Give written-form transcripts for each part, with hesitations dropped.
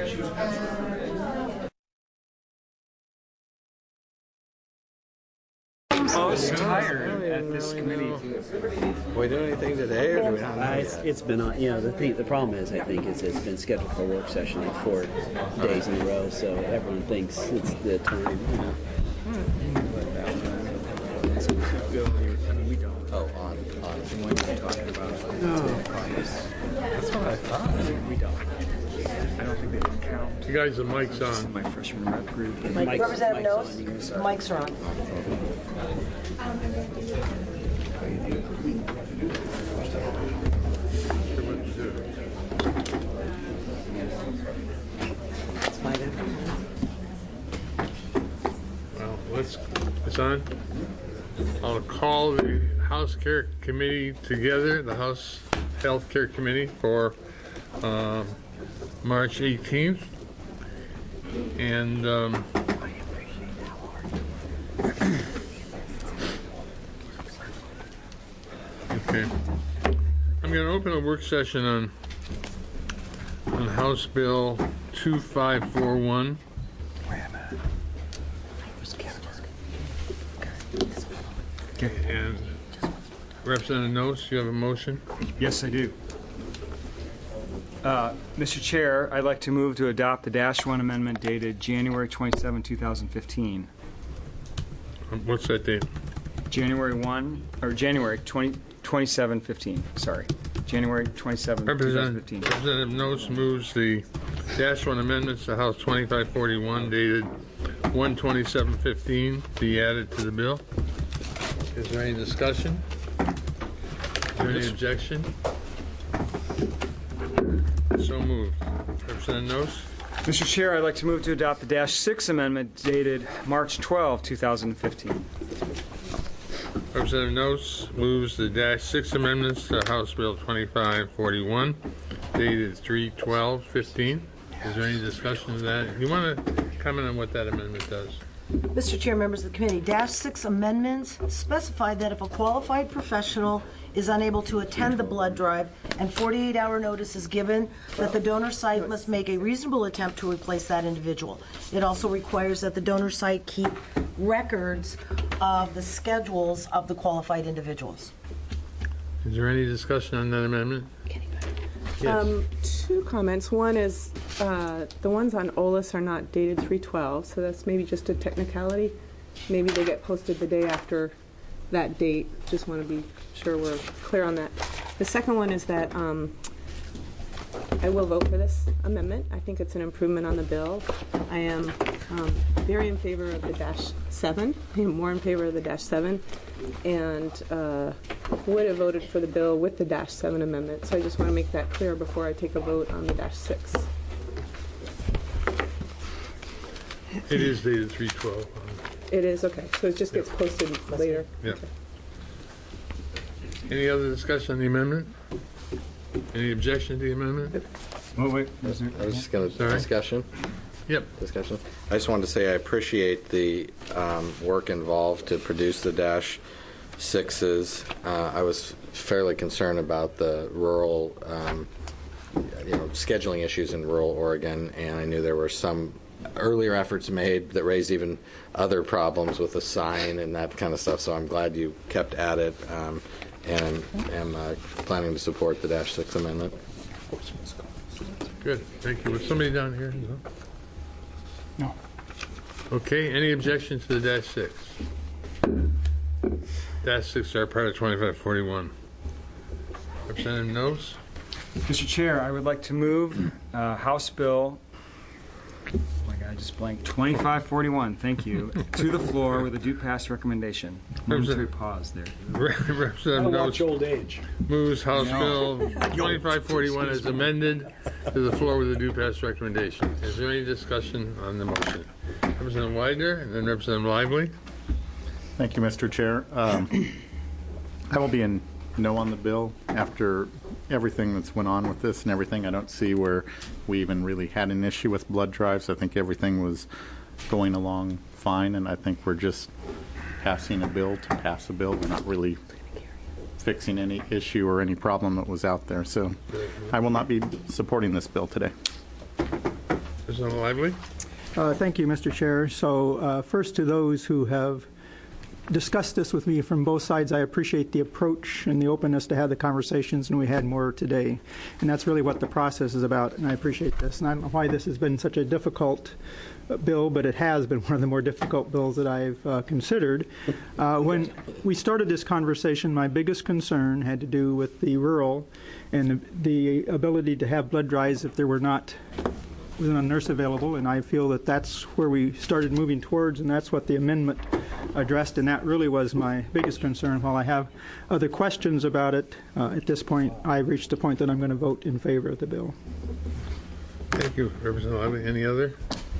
Most tired at this committee. We do anything today, or do we not know yet? It's been on. The problem is, I think, is it's been scheduled for a work session like 4 days in a row, so everyone thinks it's the time. We don't. Oh, on. What are you talking about? That's what I thought. We don't. I don't think they don't count. You guys, the mic's on. My freshman rep group. Representative Knowles, mics are on. Well, it's on. I'll call the House Care Committee together, the House Health Care Committee for March 18th. And okay, I'm going to open a work session on House Bill 2541. And Representative Notes, you have a motion? Yes, I do. Mr. Chair, I'd like to move to adopt the -1 amendment dated January 27, 2015. What's that date? January 2715. Sorry. January 27, 2015. Representative Notes moves the -1 amendments to House 2541 dated 1/27/15 be added to the bill. Is there any discussion? Is there any objection? So moved. Representative Notes? Mr. Chair, I'd like to move to adopt the -6 amendment dated March 12, 2015. Representative Notes moves the -6 amendments to House Bill 2541 dated 3/12/15. Is there any discussion of that? You want to comment on what that amendment does? Mr. Chair, members of the committee, -6 amendments specify that if a qualified professional is unable to attend the blood drive and 48-hour notice is given, that the donor site must make a reasonable attempt to replace that individual. It also requires that the donor site keep records of the schedules of the qualified individuals. Is there any discussion on that amendment? Yes. 2 comments. One is the ones on OLIS are not dated 3/12, so that's maybe just a technicality. Maybe they get posted the day after that date. Just want to be sure we're clear on that. The second one is that I will vote for this amendment. I think it's an improvement on the bill. I am very in favor of the -7. I am more in favor of the -7, and would have voted for the bill with the -7 amendment. So I just want to make that clear before I take a vote on the -6. It is dated 3/12. It is, okay. So it just gets posted later. Yeah. Okay. Any other discussion on the amendment? Any objection to the amendment? Oh, wait. I was just going to Sorry? discussion. Yep. I just wanted to say I appreciate the work involved to produce the -6s. I was fairly concerned about the rural, scheduling issues in rural Oregon, and I knew there were some earlier efforts made that raised even other problems with the sign and that kind of stuff. So I'm glad you kept at it, and am planning to support the -6 amendment. Good. Thank you. Was somebody down here? No. Okay. Any objection to the -6? -6 are part of 2541. Representative Knowles? Mr. Chair, I would like to move House Bill, oh my God, I just blanked, 2541, thank you, to the floor with a due pass recommendation. Momentary pause there. Representative Knowles old age. moves House Bill 2541 as amended to the floor with a due pass recommendation. Is there any discussion on the motion? Representative Widener and then Representative Lively. Thank you, Mr. Chair. I will be in no on the bill after everything that's went on with this and everything. I don't see where we even really had an issue with blood drives. I think everything was going along fine, and I think we're just passing a bill to pass a bill. We're not really fixing any issue or any problem that was out there. So I will not be supporting this bill today. Representative Lively? Thank you, Mr. Chair. So first, to those who have discussed this with me from both sides, I appreciate the approach and the openness to have the conversations, and we had more today. And that's really what the process is about, and I appreciate this. And I don't know why this has been such a difficult bill, but it has been one of the more difficult bills that I've considered. When we started this conversation, my biggest concern had to do with the rural and the ability to have blood drives if there were not wasn't a nurse available, and I feel that that's where we started moving towards, and that's what the amendment addressed, and that really was my biggest concern. While I have other questions about it, at this point, I've reached the point that I'm going to vote in favor of the bill. Thank you, Representative Lively. Any other?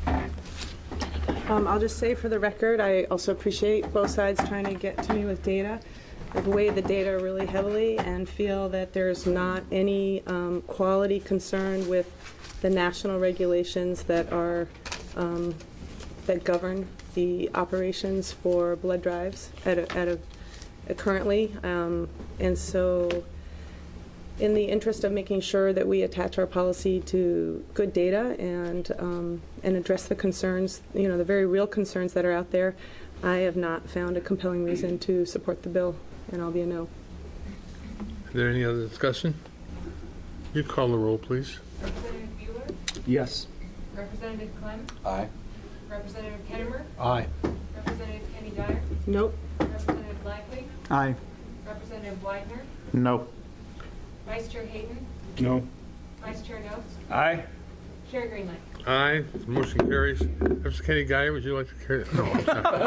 I'll just say for the record, I also appreciate both sides trying to get to me with data. I've weighed the data really heavily and feel that there's not any quality concern with the national regulations that are that govern the operations for blood drives currently, and so in the interest of making sure that we attach our policy to good data and address the concerns, the very real concerns that are out there, I have not found a compelling reason to support the bill, and I'll be a no. Is there any other discussion? You call the roll, please. Representative Bueller? Yes. Representative Clem? Aye. Representative Kennemer? Aye. Representative Kenny Dyer? Nope. Representative Lively? Aye. Representative Widener? No. Vice Chair Hayden? No. Vice Chair Notes? Aye. Chair Greenlight? Aye. The motion carries. Representative Kenny Dyer, would you like to carry it? No, I'm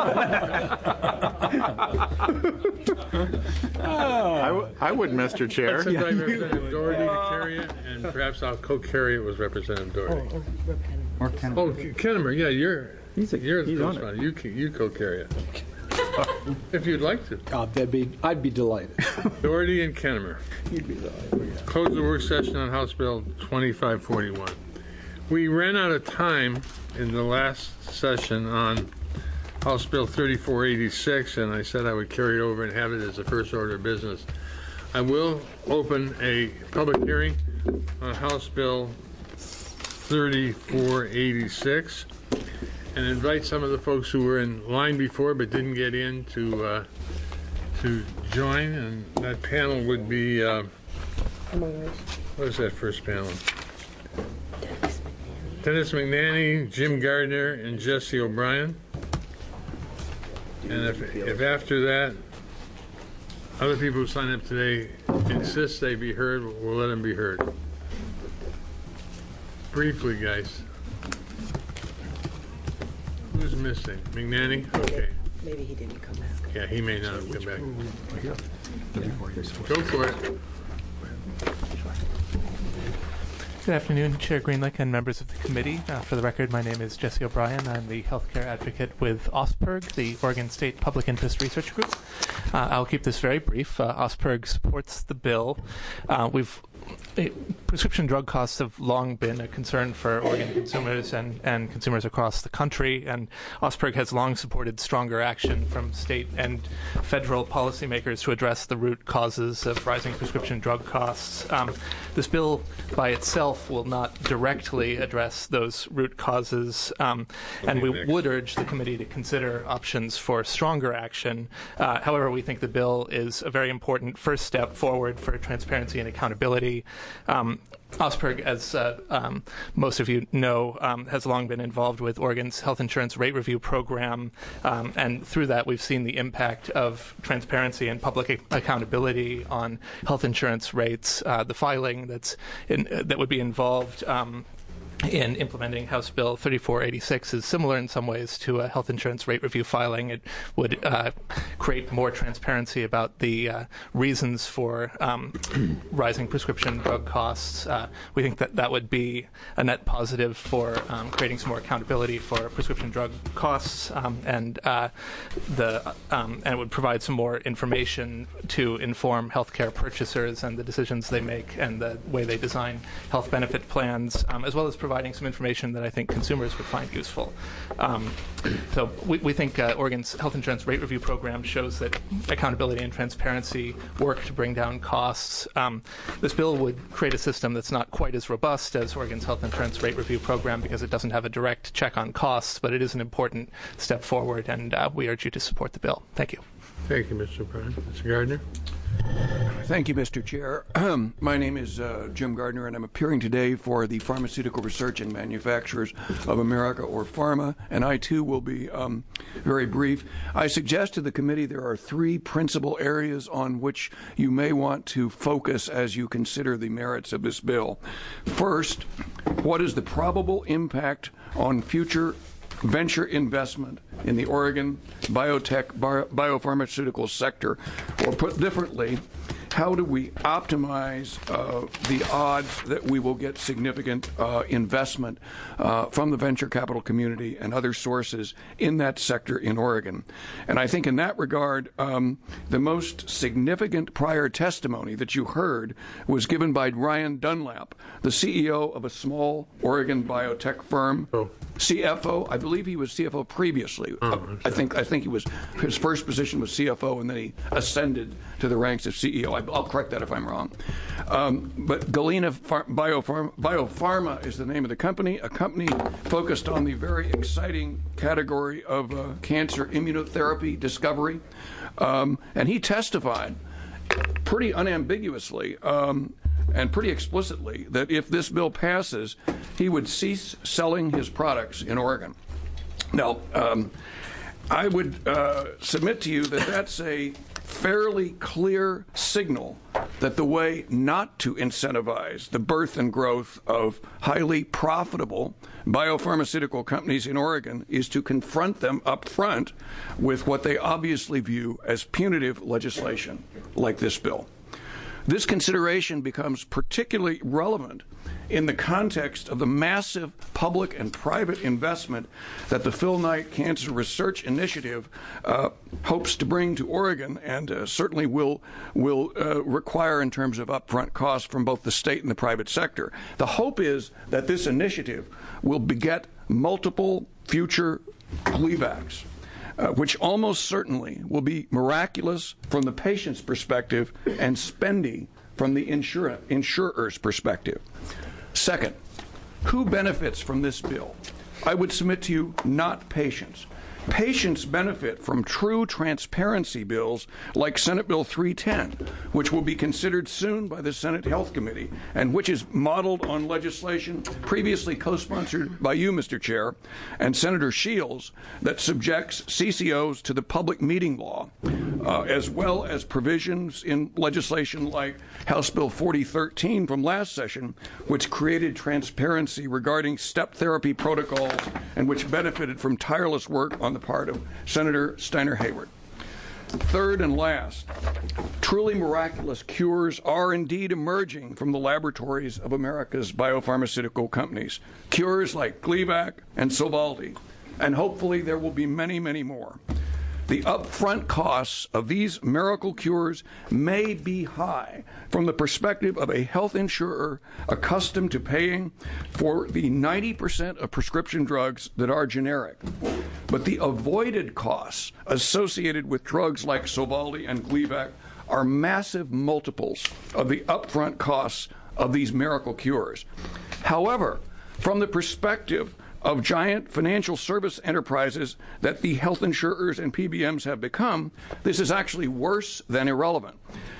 sorry. I would, Mr. Chair. Let's invite Representative Doherty to carry it, and perhaps I'll co-carry it with Representative Doherty. Or Ken. Oh, Kennemer, yeah, you're the he's on it. correspondent. You co-carry it. If you'd like to. I'd be delighted. Doherty and Kennemer. Close the work session on House Bill 2541. We ran out of time in the last session on House Bill 3486, and I said I would carry it over and have it as the first order of business. I will open a public hearing on House Bill 3486 and invite some of the folks who were in line before but didn't get in to join. And that panel would be, what is that first panel? Dennis McNanny, Jim Gardner, and Jesse O'Brien. And if after that other people who signed up today insist they be heard, we'll let them be heard. Briefly, guys. Who's missing? McNanny? Okay. Maybe he didn't come back. Yeah, he may not have come back. Go for it. Good afternoon, Chair Greenlick and members of the committee. For the record, my name is Jesse O'Brien. I'm the healthcare advocate with OSPRG, the Oregon State Public Interest Research Group. I'll keep this very brief. OSPRG supports the bill. Prescription drug costs have long been a concern for Oregon consumers and consumers across the country, and OSPRG has long supported stronger action from state and federal policymakers to address the root causes of rising prescription drug costs. This bill by itself will not directly address those root causes, and we would urge the committee to consider options for stronger action. However, we think the bill is a very important first step forward for transparency and accountability. OSPRG, as most of you know, has long been involved with Oregon's health insurance rate review program, and through that we've seen the impact of transparency and public accountability on health insurance rates. The filing that would be involved in implementing House Bill 3486 is similar in some ways to a health insurance rate review filing. It would create more transparency about the reasons for rising prescription drug costs. We think that would be a net positive for creating some more accountability for prescription drug costs, and it would provide some more information to inform healthcare purchasers and the decisions they make and the way they design health benefit plans, as well as provide providing some information that I think consumers would find useful. So we think Oregon's health insurance rate review program shows that accountability and transparency work to bring down costs. This bill would create a system that's not quite as robust as Oregon's health insurance rate review program because it doesn't have a direct check on costs, but it is an important step forward, and we urge you to support the bill. Thank you. Thank you, Mr. Bryan. Mr. Gardner? Thank you, Mr. Chair. My name is Jim Gardner, and I'm appearing today for the Pharmaceutical Research and Manufacturers of America, or PhRMA, and I, too, will be very brief. I suggest to the committee there are three principal areas on which you may want to focus as you consider the merits of this bill. First, what is the probable impact on future venture investment in the Oregon biotech, biopharmaceutical sector? Or put differently, how do we optimize the odds that we will get significant investment from the venture capital community and other sources in that sector in Oregon? And I think in that regard, the most significant prior testimony that you heard was given by Ryan Dunlap, the CEO of a small Oregon biotech firm. CFO, I believe he was CFO previously. I think he was, his first position was CFO, and then he ascended to the ranks of CEO. I'll correct that if I'm wrong. But Galena Biopharma is the name of the company, a company focused on the very exciting category of cancer immunotherapy discovery. And he testified pretty unambiguously and pretty explicitly that if this bill passes, he would cease selling his products in Oregon. Now, I would submit to you that that's a fairly clear signal that the way not to incentivize the birth and growth of highly profitable biopharmaceutical companies in Oregon is to confront them up front with what they obviously view as punitive legislation like this bill. This consideration becomes particularly relevant in the context of the massive public and private investment that the Phil Knight Cancer Research Initiative hopes to bring to Oregon, and certainly will require in terms of upfront costs from both the state and the private sector. The hope is that this initiative will beget multiple future Gleevac's, which almost certainly will be miraculous from the patient's perspective and spendy from the insurer's perspective. Second, who benefits from this bill? I would submit to you, not patients. Patients benefit from true transparency bills like Senate Bill 310, which will be considered soon by the Senate Health Committee, and which is modeled on legislation previously co-sponsored by you, Mr. Chair, and Senator Shields, that subjects CCOs to the public meeting law, as well as provisions in legislation like House Bill 4013 from last session, which created transparency regarding step therapy protocols and which benefited from tireless work on the part of Senator Steiner Hayward. Third and last, truly miraculous cures are indeed emerging from the laboratories of America's biopharmaceutical companies. Cures like Gleevec and Sovaldi, and hopefully there will be many, many more. The upfront costs of these miracle cures may be high from the perspective of a health insurer accustomed to paying for the 90% of prescription drugs that are generic. But the avoided costs associated with drugs like Sovaldi and Gleevec are massive multiples of the upfront costs of these miracle cures. However, from the perspective of giant financial service enterprises that the health insurers and PBMs have become, this is actually worse than irrelevant.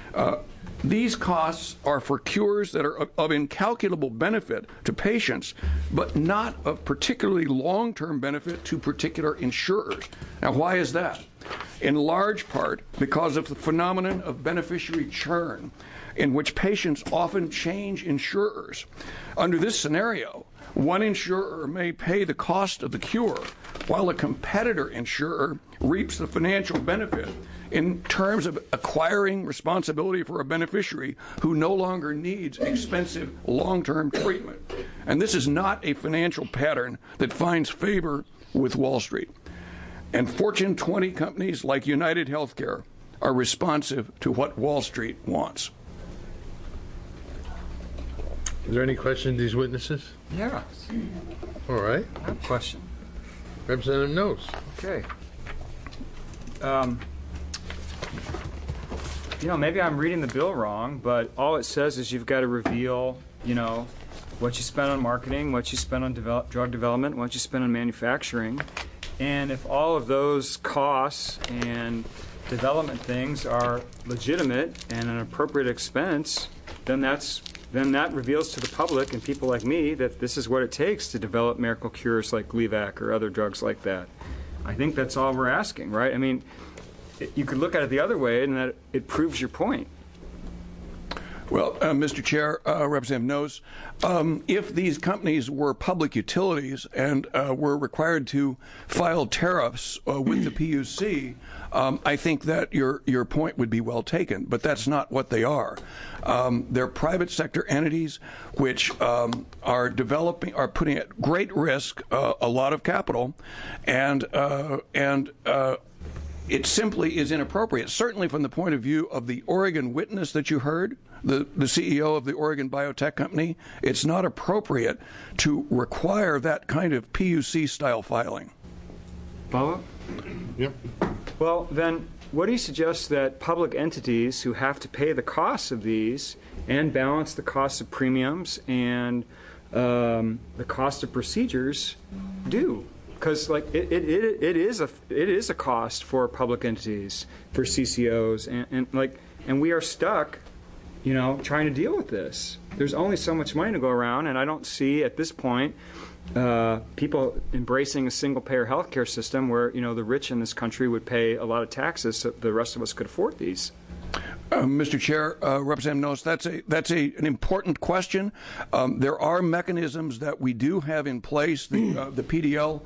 These costs are for cures that are of incalculable benefit to patients, but not of particularly long-term benefit to particular insurers. Now, why is that? In large part because of the phenomenon of beneficiary churn, in which patients often change insurers. Under this scenario, one insurer may pay the cost of the cure, while a competitor insurer reaps the financial benefit in terms of acquiring responsibility for a beneficiary who no longer needs expensive long-term treatment. And this is not a financial pattern that finds favor with Wall Street. And Fortune 20 companies like United Healthcare are responsive to what Wall Street wants. Is there any question to these witnesses? Yeah, All right. I have a question. Representative Knowles. Okay. Maybe I'm reading the bill wrong, but all it says is you've got to reveal, what you spend on marketing, what you spend on drug development, what you spend on manufacturing. And if all of those costs and development things are legitimate and an appropriate expense, then that reveals to the public and people like me that this is what it takes to develop miracle cures like Gleevec or other drugs like that. I think that's all we're asking, right? I mean, you could look at it the other way, and that it proves your point. Well, Mr. Chair, Representative Knowles, if these companies were public utilities and were required to file tariffs with the PUC, I think that your point would be well taken, but that's not what they are. They're private sector entities which are putting at great risk a lot of capital, and it simply is inappropriate. Certainly from the point of view of the Oregon witness that you heard, the CEO of the Oregon Biotech Company, it's not appropriate to require that kind of PUC-style filing. Follow? Yep. Well, then, what do you suggest that public entities who have to pay the costs of these and balance the costs of premiums and the cost of procedures do? Because it is a cost for public entities, for CCOs, and we are stuck, trying to deal with this. There's only so much money to go around, and I don't see at this point people embracing a single-payer healthcare system where the rich in this country would pay a lot of taxes so the rest of us could afford these. Mr. Chair, Representative Knowles, that's an important question. There are mechanisms that we do have in place. The PDL,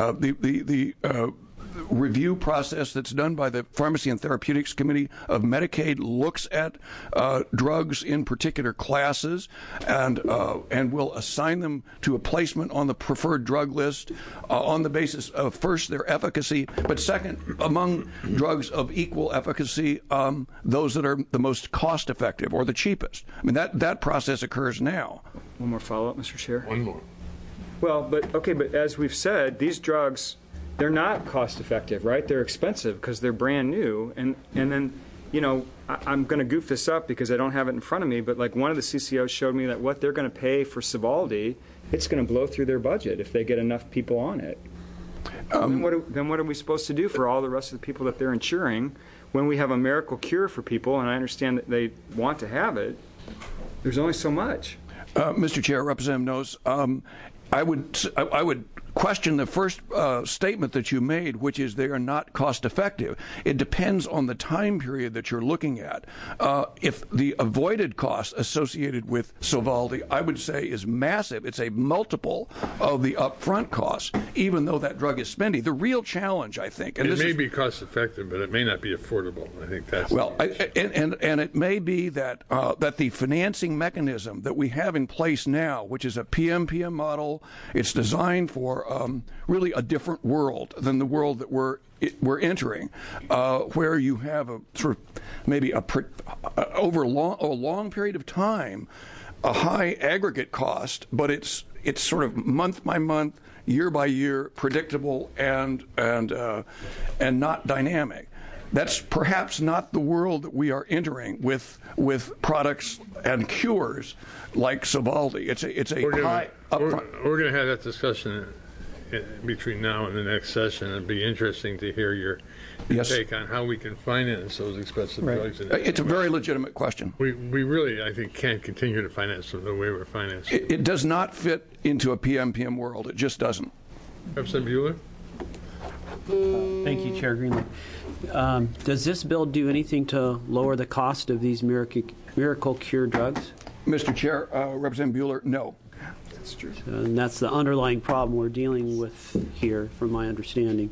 the review process that's done by the Pharmacy and Therapeutics Committee of Medicaid looks at drugs in particular classes and will assign them to a placement on the preferred drug list on the basis of, first, their efficacy, but second, among drugs of equal efficacy, those that are the most cost-effective or the cheapest. I mean, that process occurs now. One more follow-up, Mr. Chair? One more. Well, but as we've said, these drugs, they're not cost-effective, right? They're expensive because they're brand new. And then, I'm going to goof this up because I don't have it in front of me, but one of the CCOs showed me that what they're going to pay for Sovaldi, it's going to blow through their budget if they get enough people on it. Then what are we supposed to do for all the rest of the people that they're insuring when we have a miracle cure for people, and I understand that they want to have it? There's only so much. Mr. Chair, Representative Knowles, I would question the first statement that you made, which is they are not cost effective. It depends on the time period that you're looking at. If the avoided cost associated with Sovaldi, I would say, is massive. It's a multiple of the upfront cost, even though that drug is spendy. The real challenge, I think, and it may be cost effective, but it may not be affordable. I think that's and it may be that that the financing mechanism that we have in place now, which is a PMPM model, it's designed for really a different world than the world that we're entering, where you have a sort of maybe over a long period of time, a high aggregate cost, but it's sort of month by month, year by year, predictable and not dynamic. That's perhaps not the world that we are entering with products and cures like Sovaldi. It's a high upfront. We're going to have that discussion between now and the next session. It'd be interesting to hear your take on how we can finance those expensive drugs. It's a very legitimate question. We really, I think, can't continue to finance them the way we're financing. It does not fit into a PMPM world. It just doesn't. Representative Bueller? Thank you, Chair Greenlee. Does this bill do anything to lower the cost of these miracle cure drugs? Mr. Chair, Representative Bueller, no. That's true. And that's the underlying problem we're dealing with here, from my understanding.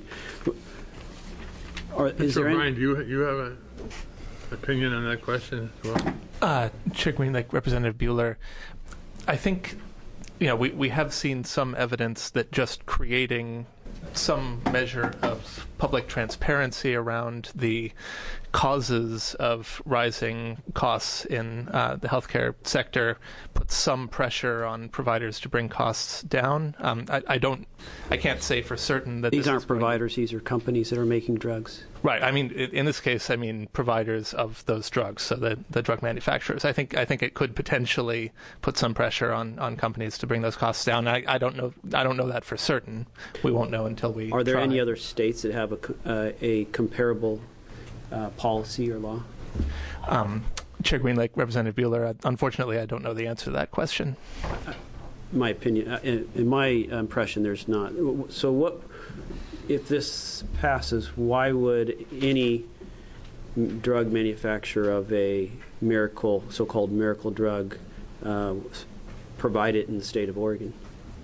Brian, do you have an opinion on that question as well? Chair Greenlee, Representative Bueller, I think we have seen some evidence that just creating some measure of public transparency around the causes of rising costs in the healthcare sector puts some pressure on providers to bring costs down. I can't say for certain that these aren't providers; these are companies that are making drugs. Right. I mean, in this case, I mean providers of those drugs, so the drug manufacturers. I think it could potentially put some pressure on companies to bring those costs down. I don't know that for certain. We won't know until we. Are there try. any other states that have a comparable policy or law? Chair Greenlake, Representative Buehler. Unfortunately, I don't know the answer to that question. My opinion, in my impression, there's not. So what? If this passes, why would any drug manufacturer of a so-called miracle drug, provide it in the state of Oregon?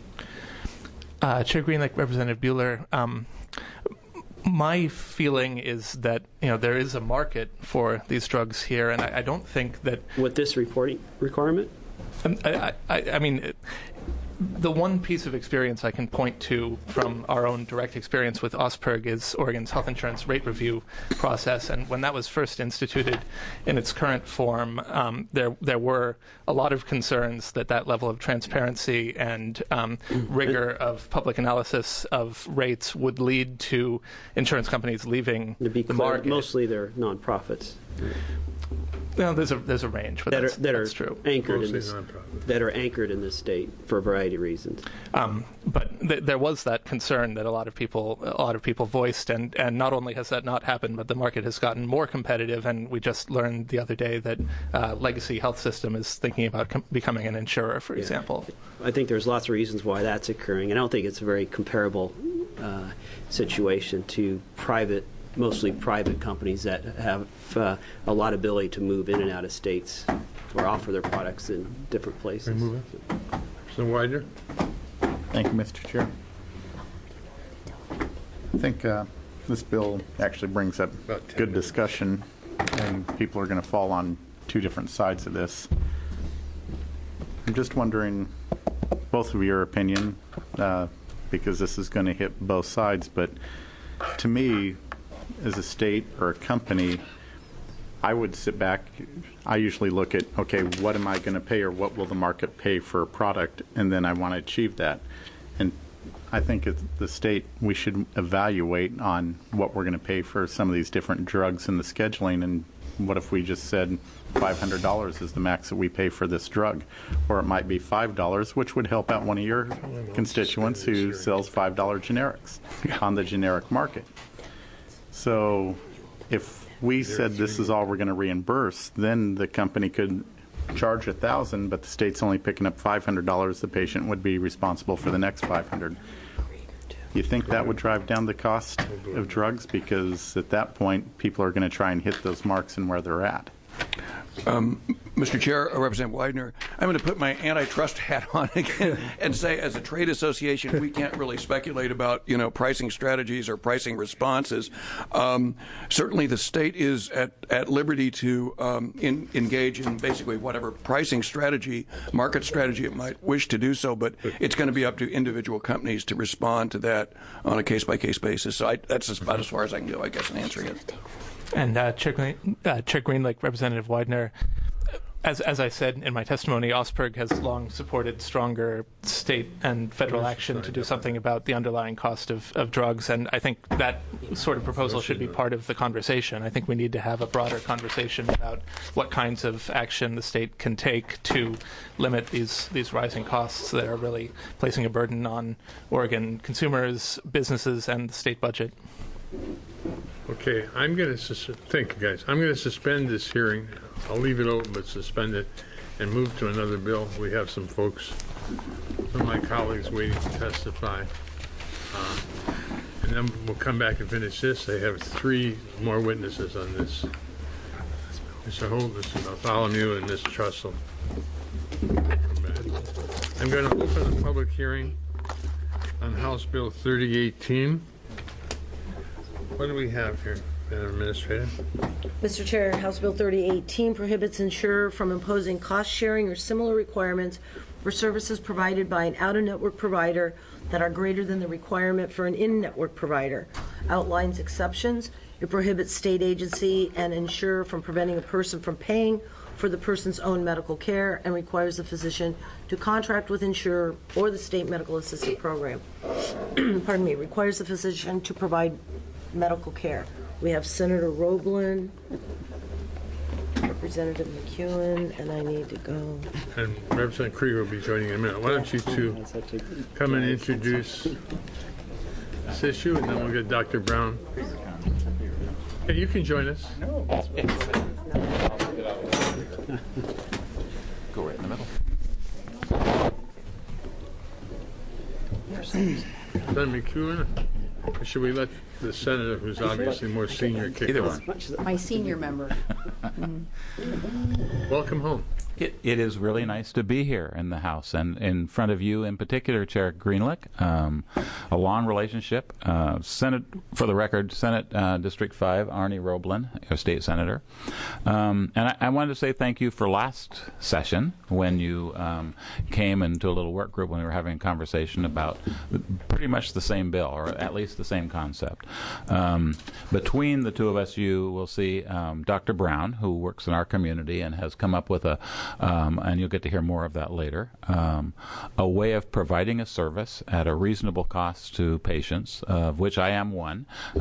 Chair Greenlake, Representative Buehler. My feeling is that there is a market for these drugs here, and I don't think that with this reporting requirement. I mean. The one piece of experience I can point to from our own direct experience with OSPRG is Oregon's health insurance rate review process. And when that was first instituted in its current form, there were a lot of concerns that level of transparency and rigor of public analysis of rates would lead to insurance companies leaving the market. Mostly they're nonprofits. Well, there's a range, but that's true. Anchored in this, that are anchored in this state for a variety of reasons. But there was that concern that a lot of people voiced, and not only has that not happened, but the market has gotten more competitive. And we just learned the other day that Legacy Health System is thinking about becoming an insurer, for example. I think there's lots of reasons why that's occurring, and I don't think it's a very comparable situation to mostly private companies that have a lot of ability to move in and out of states or offer their products in different places. Mr. Widener? Thank you, Mr. Chair. I think this bill actually brings up good discussion, and people are going to fall on two different sides of this. I'm just wondering both of your opinion, because this is going to hit both sides, but to me, as a state or a company, I would sit back. I usually look at, okay, what am I going to pay, or what will the market pay for a product, and then I want to achieve that. And I think as the state, we should evaluate on what we're going to pay for some of these different drugs in the scheduling, and what if we just said $500 is the max that we pay for this drug, or it might be $5, which would help out one of your constituents who sells $5 generics on the generic market. So if we said this is all we're going to reimburse, then the company could charge $1,000, but the state's only picking up $500. The patient would be responsible for the next $500. You think that would drive down the cost of drugs? Because at that point, people are going to try and hit those marks and where they're at. Mr. Chair, Representative Widener, I'm going to put my antitrust hat on again and say, as a trade association, we can't really speculate about, pricing strategies or pricing responses. Certainly, the state is at liberty to engage in basically whatever pricing strategy, market strategy it might wish to do so, but it's going to be up to individual companies to respond to that on a case-by-case basis. So that's about as far as I can go, I guess, in answering it. And Chair Greenlake, Representative Widener, as I said in my testimony, OSPRG has long supported stronger state and federal action to do something about the underlying cost of drugs, and I think that sort of proposal should be part of the conversation. I think we need to have a broader conversation about what kinds of action the state can take to limit these rising costs that are really placing a burden on Oregon consumers, businesses, and the state budget. Okay, I'm going to thank you guys. I'm going to suspend this hearing. I'll leave it open, but suspend it, and move to another bill. We have some folks, some of my colleagues, waiting to testify, and then we'll come back and finish this. They have 3 more witnesses on this: Mr. Holt, Mr. Bartholomew, and Ms. Trussell. I'm going to open the public hearing on House Bill 3018. What do we have here, Madam Administrator? Mr. Chair, House Bill 3018 prohibits insurer from imposing cost-sharing or similar requirements for services provided by an out-of-network provider that are greater than the requirement for an in-network provider, outlines exceptions, It prohibits state agency and insurer from preventing a person from paying for the person's own medical care and requires the physician to contract with insurer or the state medical assistance program. Pardon me, requires the physician to provide medical care. We have Senator Roblin, Representative McEwen, and I need to go. And Representative Krieger will be joining in a minute. Why don't you two come and introduce this issue, and then we'll get Dr. Brown. Hey, you can join us. Go right in the middle. Senator McEwen, or should we let the senator, who's obviously more senior, kick Either off? one. My senior member. Welcome home. It is really nice to be here in the House and in front of you in particular, Chair Greenlick. A long relationship. Senate, for the record, Senate District 5, Arnie Roblin, your state senator. And I wanted to say thank you for last session when you came into a little work group when we were having a conversation about pretty much the same bill, or at least the same concept. Between the two of us, you will see Dr. Brown, who works in our community and has come up with and you'll get to hear more of that later, a way of providing a service at a reasonable cost to patients, of which I am one,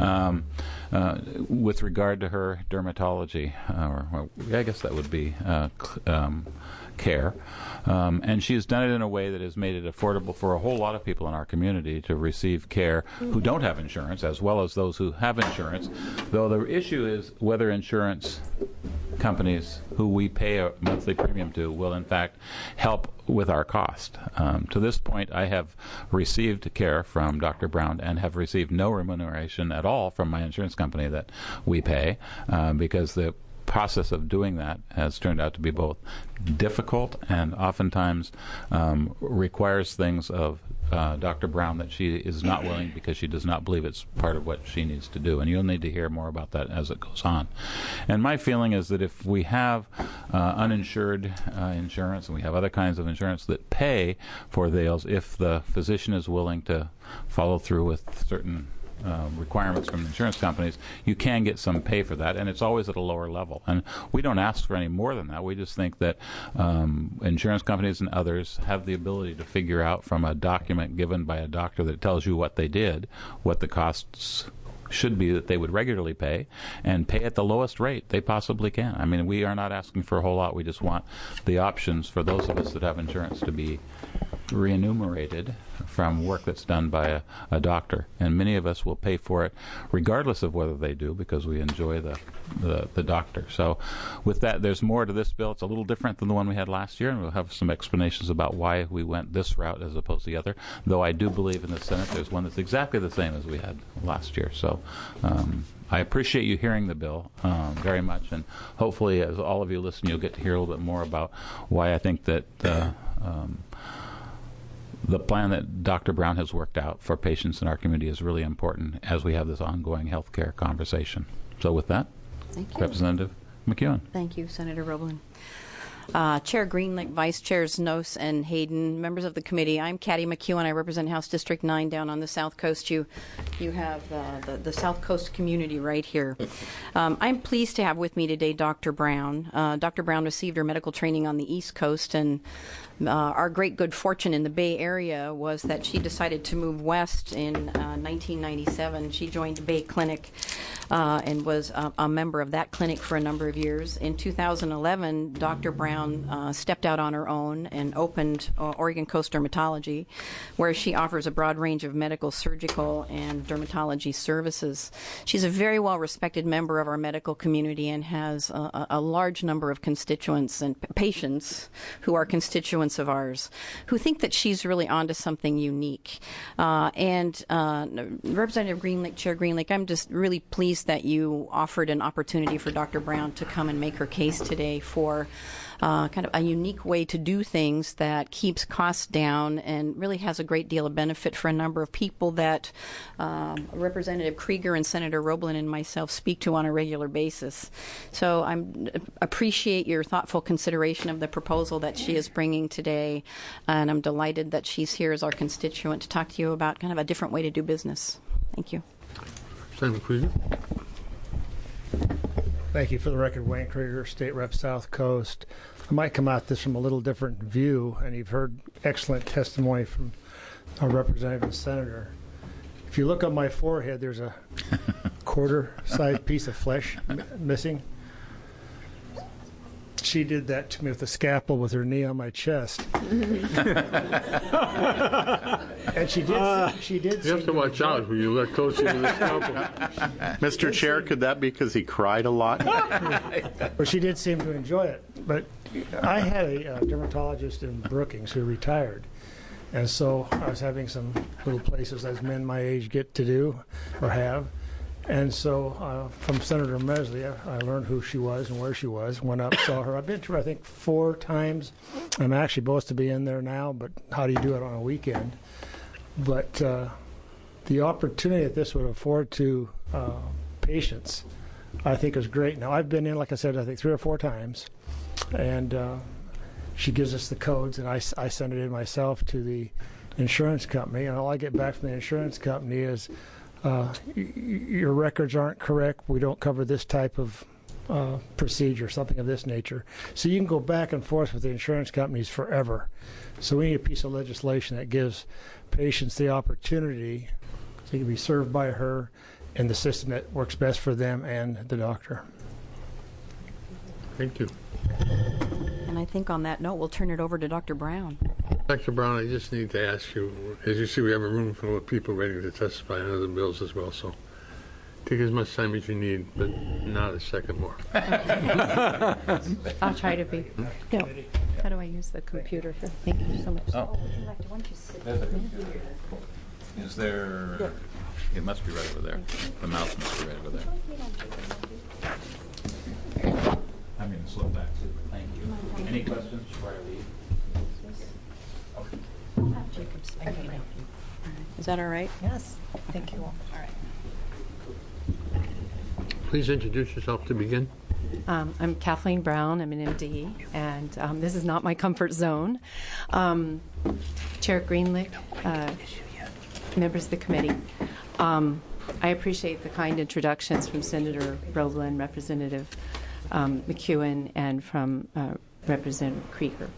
with regard to her dermatology, or I guess that would be care. And she's done it in a way that has made it affordable for a whole lot of people in our community to receive care who don't have insurance, as well as those who have insurance, though the issue is whether insurance companies who we pay a monthly premium to will in fact help with our cost. To this point, I have received care from Dr. Brown and have received no remuneration at all from my insurance company that we pay, because the process of doing that has turned out to be both difficult and oftentimes requires things of Dr. Brown that she is not willing, because she does not believe it's part of what she needs to do. And you'll need to hear more about that as it goes on. And my feeling is that if we have uninsured insurance, and we have other kinds of insurance that pay for those, if the physician is willing to follow through with certain requirements from insurance companies, you can get some pay for that, and it's always at a lower level. And we don't ask for any more than that. We just think that insurance companies and others have the ability to figure out from a document given by a doctor that tells you what they did, what the costs should be that they would regularly pay, and pay at the lowest rate they possibly can. I mean, we are not asking for a whole lot. We just want the options for those of us that have insurance to be remunerated from work that's done by a doctor. And many of us will pay for it regardless of whether they do, because we enjoy the doctor. So with that, there's more to this bill. It's a little different than the one we had last year, and we'll have some explanations about why we went this route as opposed to the other, though I do believe in the Senate there's one that's exactly the same as we had last year. So I appreciate you hearing the bill very much, and hopefully as all of you listen, you'll get to hear a little bit more about why I think that the plan that Dr. Brown has worked out for patients in our community is really important as we have this ongoing health care conversation. So with that, Thank you. Representative McEwen. Thank you, Senator Roblin. Chair Greenlick, Vice Chairs Nose and Hayden, members of the committee, I'm Katty McEwen. I represent House District 9 down on the South Coast. You have the South Coast community right here. I'm pleased to have with me today Dr. Brown. Dr. Brown received her medical training on the East Coast, and our great good fortune in the Bay Area was that she decided to move west in 1997. She joined Bay Clinic and was a member of that clinic for a number of years. In 2011, Dr. Brown stepped out on her own and opened Oregon Coast Dermatology, where she offers a broad range of medical, surgical, and dermatology services. She's a very well-respected member of our medical community and has a large number of constituents and patients who are constituents of ours who think that she's really onto something unique. And Representative Greenlick, Chair Greenlick, I'm just really pleased that you offered an opportunity for Dr. Brown to come and make her case today for kind of a unique way to do things that keeps costs down and really has a great deal of benefit for a number of people that Representative Krieger and Senator Roblin and myself speak to on a regular basis. So I appreciate your thoughtful consideration of the proposal that she is bringing today, and I'm delighted that she's here as our constituent to talk to you about kind of a different way to do business. Thank you. Senator Krieger. Thank you. For the record, Wayne Krieger, State Rep South Coast. I might come at this from a little different view, and you've heard excellent testimony from our representative and senator. If you look on my forehead, there's a quarter-sized piece of flesh missing. She did that to me with a scalpel with her knee on my chest. And she did. You have to watch out when you let close to the scalpel. Mr. Chair, could that be because he cried a lot? Well, she did seem to enjoy it. But I had a dermatologist in Brookings who retired. And so I was having some little places as men my age get to do or have. And so from Senator Mesley, I learned who she was and where she was, went up, saw her. I've been to her, I think, 4 times. I'm actually supposed to be in there now, but how do you do it on a weekend? But the opportunity that this would afford to patients, I think, is great. Now, I've been in, like I said, I think 3 or 4 times. And she gives us the codes, and I send it in myself to the insurance company. And all I get back from the insurance company is, your records aren't correct. We don't cover this type of procedure, something of this nature. So you can go back and forth with the insurance companies forever. So we need a piece of legislation that gives patients the opportunity to be served by her in the system that works best for them and the doctor. Thank you. And I think on that note, we'll turn it over to Dr. Brown. Dr. Brown, I just need to ask you, as you see, we have a room full of people ready to testify on other bills as well, so take as much time as you need, but not a second more. I'll try to be. No. How do I use the computer here? Thank you so much. Oh. Would you like to want to sit? There's a computer. Is there... Yeah. It must be right over there. The mouse must be right over there. I'm going to slip back too. Thank you. Any questions before I leave? Is that all right? Yes. Thank you all. All right. Please introduce yourself to begin. I'm Kathleen Brown. I'm an MD, and this is not my comfort zone. Chair Greenlick, members of the committee, I appreciate the kind introductions from Senator Roland, Representative McEwen, and from Representative Krieger.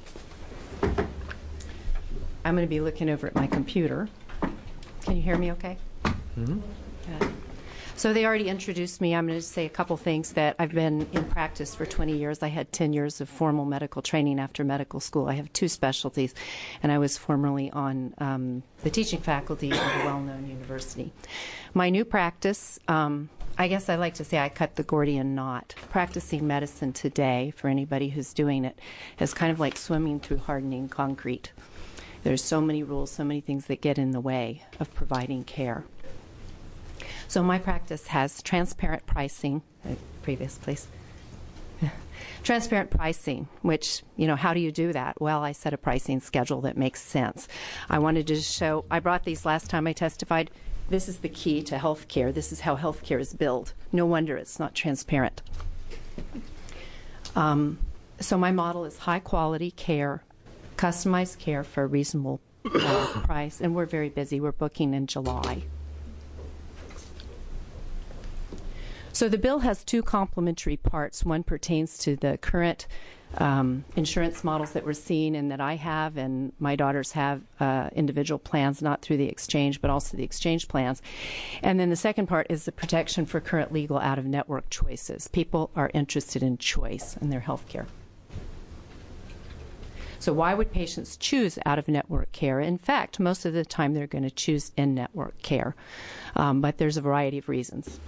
I'm going to be looking over at my computer. Can you hear me okay? Mm-hmm. Good. So they already introduced me. I'm going to say a couple things that I've been in practice for 20 years. I had 10 years of formal medical training after medical school. I have 2 specialties, and I was formerly on the teaching faculty of a well-known university. My new practice, I guess I like to say I cut the Gordian knot. Practicing medicine today, for anybody who's doing it, is kind of like swimming through hardening concrete. There's so many rules, so many things that get in the way of providing care. So my practice has transparent pricing. Previous, please. Transparent pricing, which, how do you do that? Well, I set a pricing schedule that makes sense. I wanted to show, I brought these last time I testified. This is the key to health care. This is how health care is built. No wonder it's not transparent. So my model is high quality care, customized care for a reasonable price, and we're very busy. We're booking in July. So the bill has 2 complementary parts. One pertains to the current insurance models that we're seeing and that I have and my daughters have, individual plans, not through the exchange, but also the exchange plans. And then the second part is the protection for current legal out-of-network choices. People are interested in choice in their health care. So why would patients choose out-of-network care? In fact, most of the time they're going to choose in-network care, but there's a variety of reasons.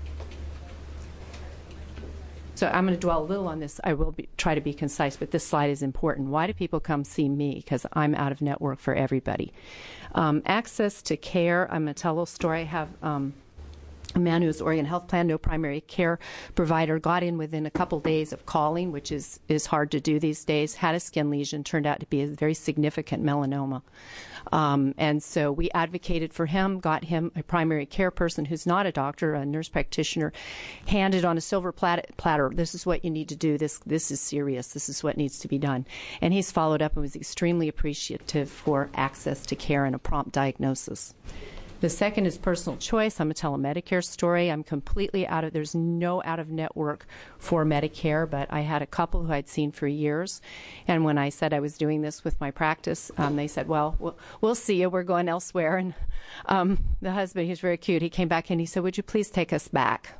So I'm going to dwell a little on this. I will try to be concise, but this slide is important. Why do people come see me? Because I'm out of network for everybody. Access to care, I'm going to tell a little story. I have a man who has Oregon Health Plan, no primary care provider, got in within a couple days of calling, which is hard to do these days, had a skin lesion, turned out to be a very significant melanoma. And so we advocated for him, got him a primary care person who's not a doctor, a nurse practitioner, handed on a silver platter, this is what you need to do, this is serious, this is what needs to be done. And he's followed up and was extremely appreciative for access to care and a prompt diagnosis. The second is personal choice. I'm going to tell a Medicare story. I'm completely there's no out-of-network for Medicare, but I had a couple who I'd seen for years. And when I said I was doing this with my practice, they said, well, we'll see you. We're going elsewhere. And the husband, he's very cute, he came back and he said, would you please take us back?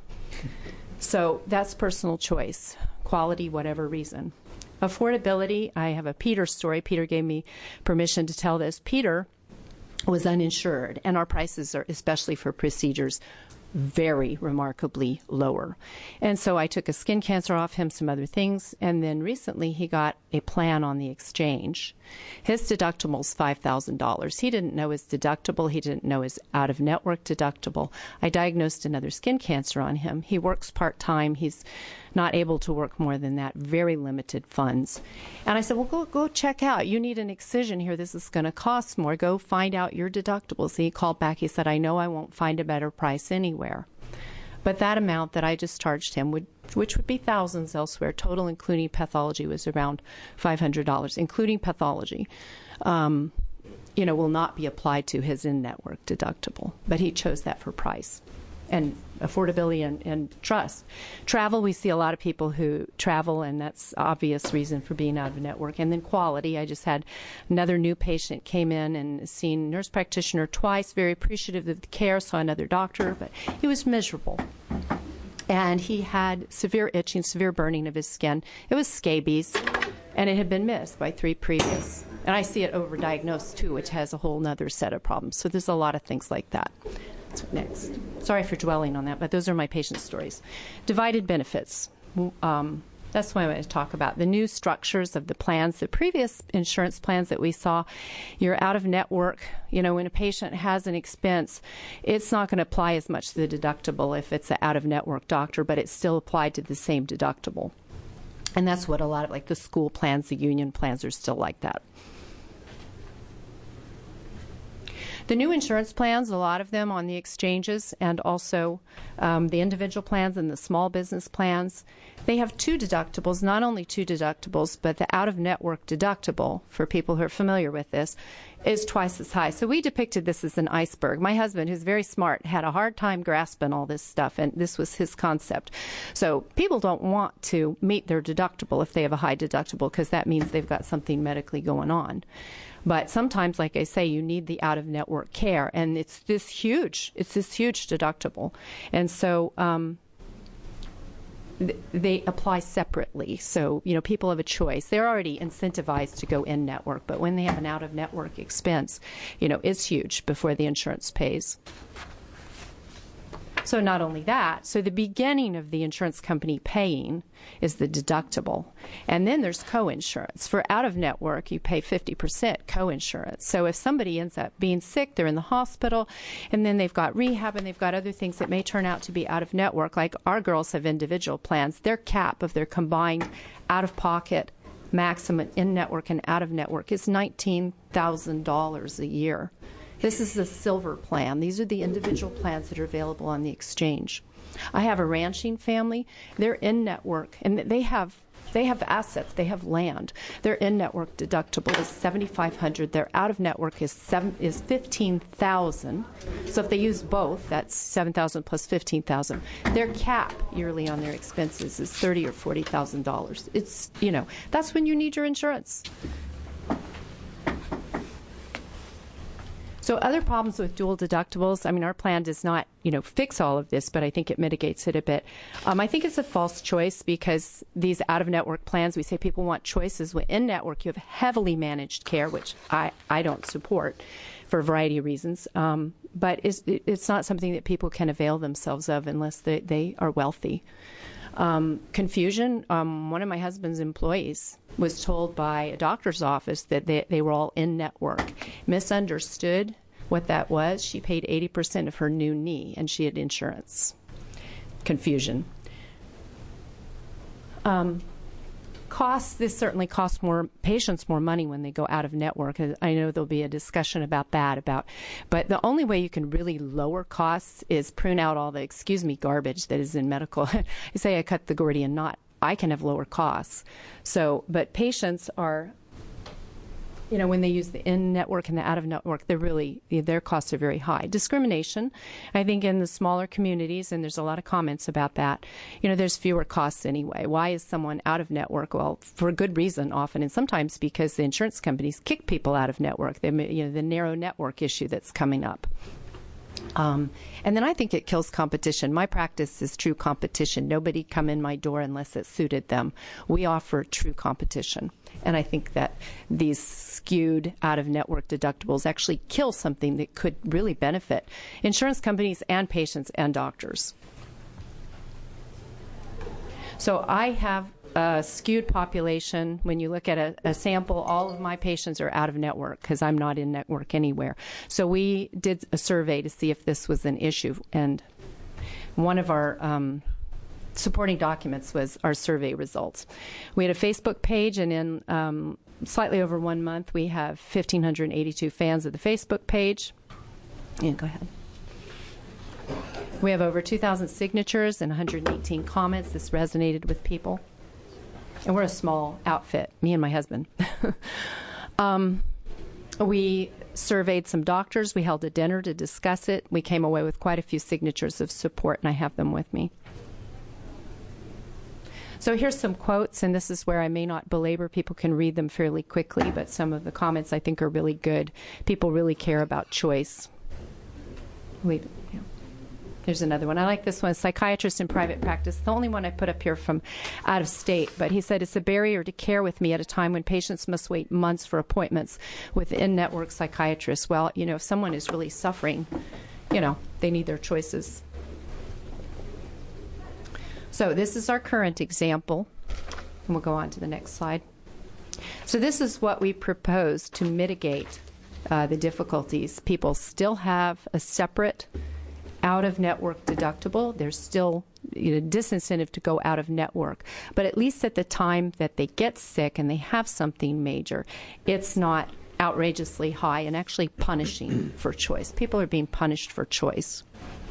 So that's personal choice, quality, whatever reason. Affordability, I have a Peter story. Peter gave me permission to tell this. Peter was uninsured, and our prices are, especially for procedures, very remarkably lower. And so I took a skin cancer off him, some other things, and then recently he got a plan on the exchange. His deductible's $5,000. He didn't know his deductible. He didn't know his out-of-network deductible. I diagnosed another skin cancer on him. He works part-time. He's not able to work more than that, very limited funds. And I said, well, go check out. You need an excision here. This is going to cost more. Go find out your deductibles. He called back. He said, I know I won't find a better price anywhere. But that amount that I just charged him, which would be thousands elsewhere, total including pathology was around $500, including pathology, will not be applied to his in-network deductible. But he chose that for price and affordability and trust. Travel, we see a lot of people who travel, and that's obvious reason for being out of network. And then quality, I just had another new patient came in and seen nurse practitioner twice, very appreciative of the care, saw another doctor, but he was miserable. And he had severe itching, severe burning of his skin. It was scabies, and it had been missed by 3 previous. And I see it overdiagnosed too, which has a whole other set of problems. So there's a lot of things like that. Next. Sorry for dwelling on that, but those are my patient stories. Divided benefits. That's what I want to talk about. The new structures of the plans, the previous insurance plans that we saw, you're out of network. When a patient has an expense, it's not going to apply as much to the deductible if it's an out-of-network doctor, but it's still applied to the same deductible. And that's what a lot of, like the school plans, the union plans are still like that. The new insurance plans, a lot of them on the exchanges and also the individual plans and the small business plans, they have 2 deductibles, not only 2 deductibles, but the out-of-network deductible, for people who are familiar with this, is twice as high. So we depicted this as an iceberg. My husband, who's very smart, had a hard time grasping all this stuff, and this was his concept. So people don't want to meet their deductible if they have a high deductible, because that means they've got something medically going on. But sometimes, like I say, you need the out-of-network care, and it's this huge deductible. And so they apply separately. So, people have a choice. They're already incentivized to go in-network, but when they have an out-of-network expense, it's huge before the insurance pays. So not only that, so the beginning of the insurance company paying is the deductible. And then there's coinsurance. For out-of-network, you pay 50% coinsurance. So if somebody ends up being sick, they're in the hospital, and then they've got rehab and they've got other things that may turn out to be out-of-network, like our girls have individual plans, their cap of their combined out-of-pocket maximum in-network and out-of-network is $19,000 a year. This is the silver plan. These are the individual plans that are available on the exchange. I have a ranching family. They're in-network, and they have assets. They have land. Their in-network deductible is $7,500. Their out-of-network is $15,000. So if they use both, that's $7,000 plus $15,000. Their cap yearly on their expenses is $30,000 or $40,000. It's that's when you need your insurance. So other problems with dual deductibles, our plan does not, fix all of this, but I think it mitigates it a bit. I think it's a false choice because these out-of-network plans, we say people want choices. Well, in-network, you have heavily managed care, which I don't support for a variety of reasons. But it's not something that people can avail themselves of unless they are wealthy. Confusion. One of my husband's employees was told by a doctor's office that they were all in network. Misunderstood what that was. She paid 80% of her new knee, and she had insurance. Confusion. Costs. This certainly costs more patients more money when they go out of network. I know there'll be a discussion about that. But the only way you can really lower costs is prune out all the garbage that is in medical. I say I cut the Gordian knot. I can have lower costs. So, but patients are when they use the in-network and the out-of-network, their costs are very high. Discrimination, I think in the smaller communities, and there's a lot of comments about that, there's fewer costs anyway. Why is someone out of network? Well, for a good reason often, and sometimes because the insurance companies kick people out of network. The narrow network issue that's coming up. And then I think it kills competition. My practice is true competition. Nobody come in my door unless it suited them. We offer true competition. And I think that these skewed out-of-network deductibles actually kill something that could really benefit insurance companies and patients and doctors. So I have a skewed population. When you look at a sample, all of my patients are out of network because I'm not in network anywhere. So we did a survey to see if this was an issue. And one of our supporting documents was our survey results. We had a Facebook page, and in slightly over 1 month, we have 1,582 fans of the Facebook page. Yeah, go ahead. We have over 2,000 signatures and 118 comments. This resonated with people. And we're a small outfit, me and my husband. We surveyed some doctors. We held a dinner to discuss it. We came away with quite a few signatures of support, and I have them with me. So here's some quotes, and this is where I may not belabor. People can read them fairly quickly, but some of the comments I think are really good. People really care about choice. Here's another one. I like this one. Psychiatrist in private practice. The only one I put up here from out of state. But he said, it's a barrier to care with me at a time when patients must wait months for appointments with in-network psychiatrists. Well, if someone is really suffering, they need their choices. So this is our current example. And we'll go on to the next slide. So this is what we propose to mitigate the difficulties. People still have a separate out-of-network deductible. There's still disincentive to go out of network. But at least at the time that they get sick and they have something major, it's not outrageously high and actually punishing for choice. People are being punished for choice.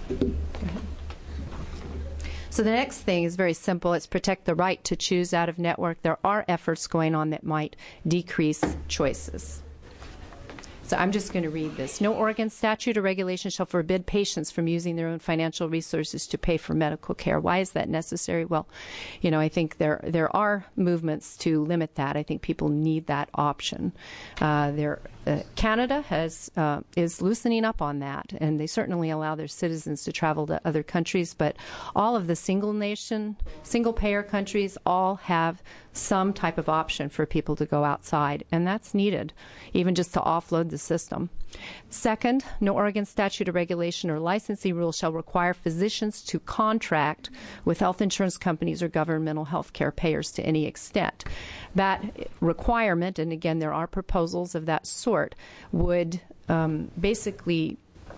So the next thing is very simple. It's protect the right to choose out of network. There are efforts going on that might decrease choices. So I'm just going to read this. No Oregon statute or regulation shall forbid patients from using their own financial resources to pay for medical care. Why is that necessary? Well, I think there are movements to limit that. I think people need that option. Canada is loosening up on that, and they certainly allow their citizens to travel to other countries, but all of the single-payer countries all have some type of option for people to go outside, and that's needed, even just to offload the system. Second, no Oregon statute or regulation or licensing rule shall require physicians to contract with health insurance companies or governmental health care payers to any extent. That requirement, and again, there are proposals of that sort, would basically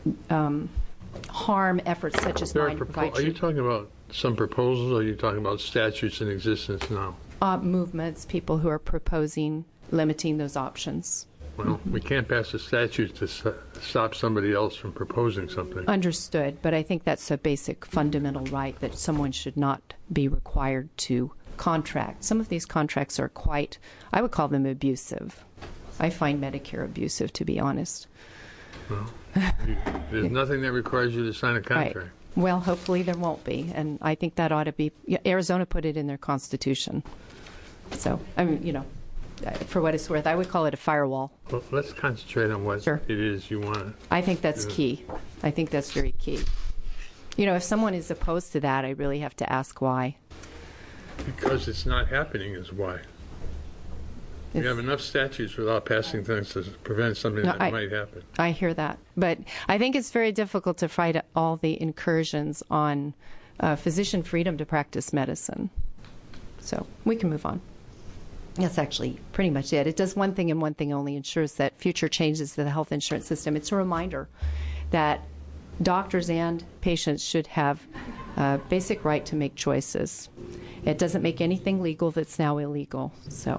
harm efforts such as mine. Are you talking about some proposals, or are you talking about statutes in existence now? Movements, people who are proposing limiting those options. Well, we can't pass a statute to stop somebody else from proposing something. Understood, but I think that's a basic fundamental right that someone should not be required to contract. Some of these contracts are quite, I would call them abusive. I find Medicare abusive, to be honest. Well, there's nothing that requires you to sign a contract. Right. Well, hopefully there won't be, and I think that ought to be. Arizona put it in their constitution. So, for what it's worth, I would call it a firewall. Well, let's concentrate on what it is you want. I think that's key. I think that's very key. If someone is opposed to that, I really have to ask why. Because it's not happening is why. We have enough statutes without passing things to prevent something that might happen. I hear that. But I think it's very difficult to fight all the incursions on physician freedom to practice medicine. So we can move on. That's actually pretty much it. It does one thing and one thing only, ensures that future changes to the health insurance system. It's a reminder that doctors and patients should have a basic right to make choices. It doesn't make anything legal that's now illegal.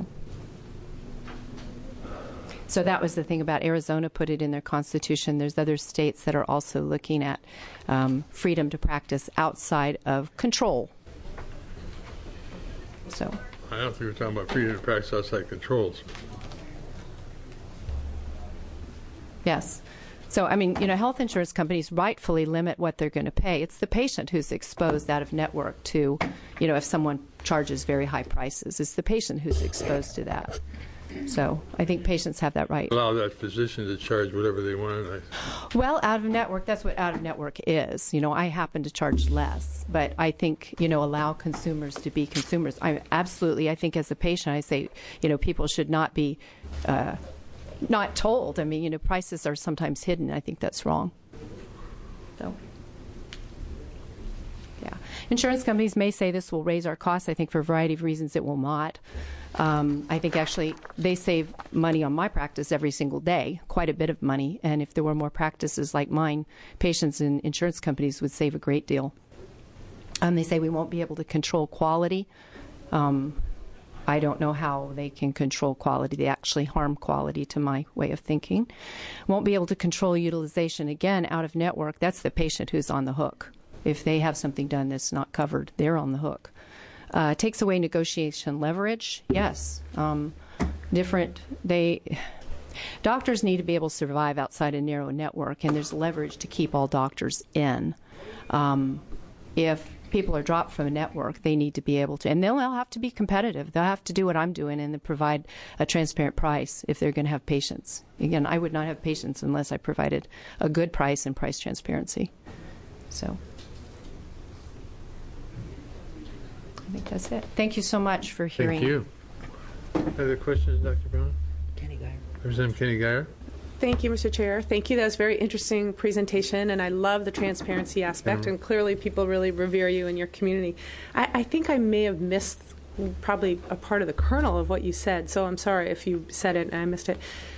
So that was the thing about Arizona, put it in their constitution. There's other states that are also looking at freedom to practice outside of control. So I don't think we're talking about freedom to practice outside controls. Yes. So, I mean, health insurance companies rightfully limit what they're going to pay. It's the patient who's exposed out of network to, if someone charges very high prices, it's the patient who's exposed to that. So I think patients have that right. Allow that physician to charge whatever they want. Well, out of network, that's what out of network is. I happen to charge less, but I think, allow consumers to be consumers. I think as a patient, I say, people should not be not told. I mean, prices are sometimes hidden. I think that's wrong. So, yeah. Insurance companies may say this will raise our costs. I think for a variety of reasons it will not. I think actually they save money on my practice every single day, quite a bit of money. And if there were more practices like mine, patients and insurance companies would save a great deal. They say we won't be able to control quality. I don't know how they can control quality. They actually harm quality to my way of thinking. Won't be able to control utilization. Again, out of network, that's the patient who's on the hook. If they have something done that's not covered, they're on the hook. Takes away negotiation leverage. Yes. Doctors need to be able to survive outside a narrow network, and there's leverage to keep all doctors in. If people are dropped from a network, they need to be able to, and they'll have to be competitive. They'll have to do what I'm doing and provide a transparent price if they're going to have patients. Again, I would not have patients unless I provided a good price and price transparency. So I think that's it. Thank you so much for hearing. Thank you. Other questions, Dr. Brown? Kenny Geyer. Representative Kenny Geyer. Thank you, Mr. Chair. Thank you. That was a very interesting presentation, and I love the transparency aspect, and clearly people really revere you in your community. I think I may have missed probably a part of the kernel of what you said, so I'm sorry if you said it and I missed it.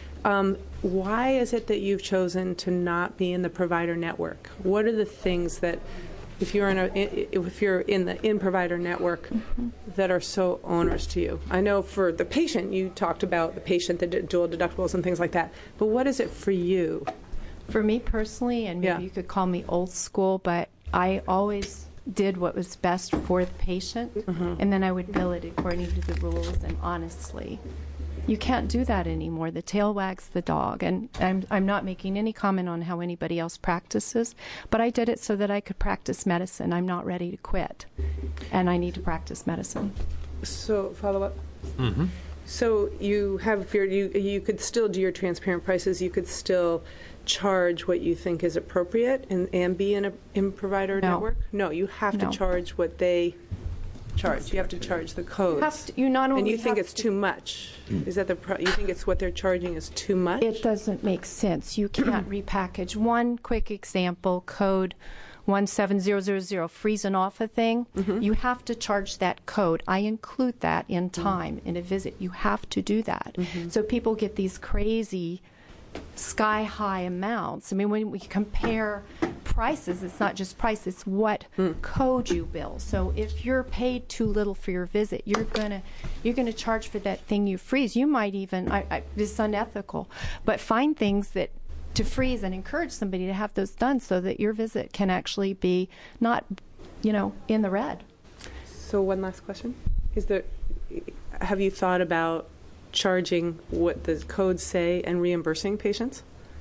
Why is it that you've chosen to not be in the provider network? What are the things that, if you're in the in-provider network, that are so onerous to you? I know for the patient, you talked about the patient, the dual deductibles and things like that, but what is it for you? For me personally, and maybe you could call me old school, but I always did what was best for the patient, and then I would bill it according to the rules and honestly. You can't do that anymore. The tail wags the dog. And I'm not making any comment on how anybody else practices, but I did it so that I could practice medicine. I'm not ready to quit, and I need to practice medicine. So, follow up? So you have you could still do your transparent prices. You could still charge what you think is appropriate and be in a provider network? No, you have to charge what they charge. You have to charge the codes. You not only and you think it's too much. Is that you think it's what they're charging is too much? It doesn't make sense. You can't repackage. One quick example, code 17000, freezing off a thing. You have to charge that code. I include that in time in a visit. You have to do that. So people get these crazy sky-high amounts. I mean, when we compare prices, it's not just price, it's what code you bill. So if you're paid too little for your visit, you're gonna charge for that thing you freeze. You might even, this is unethical, but find things that to freeze and encourage somebody to have those done so that your visit can actually be not, in the red. So one last question. Have you thought about charging what the codes say and reimbursing patients?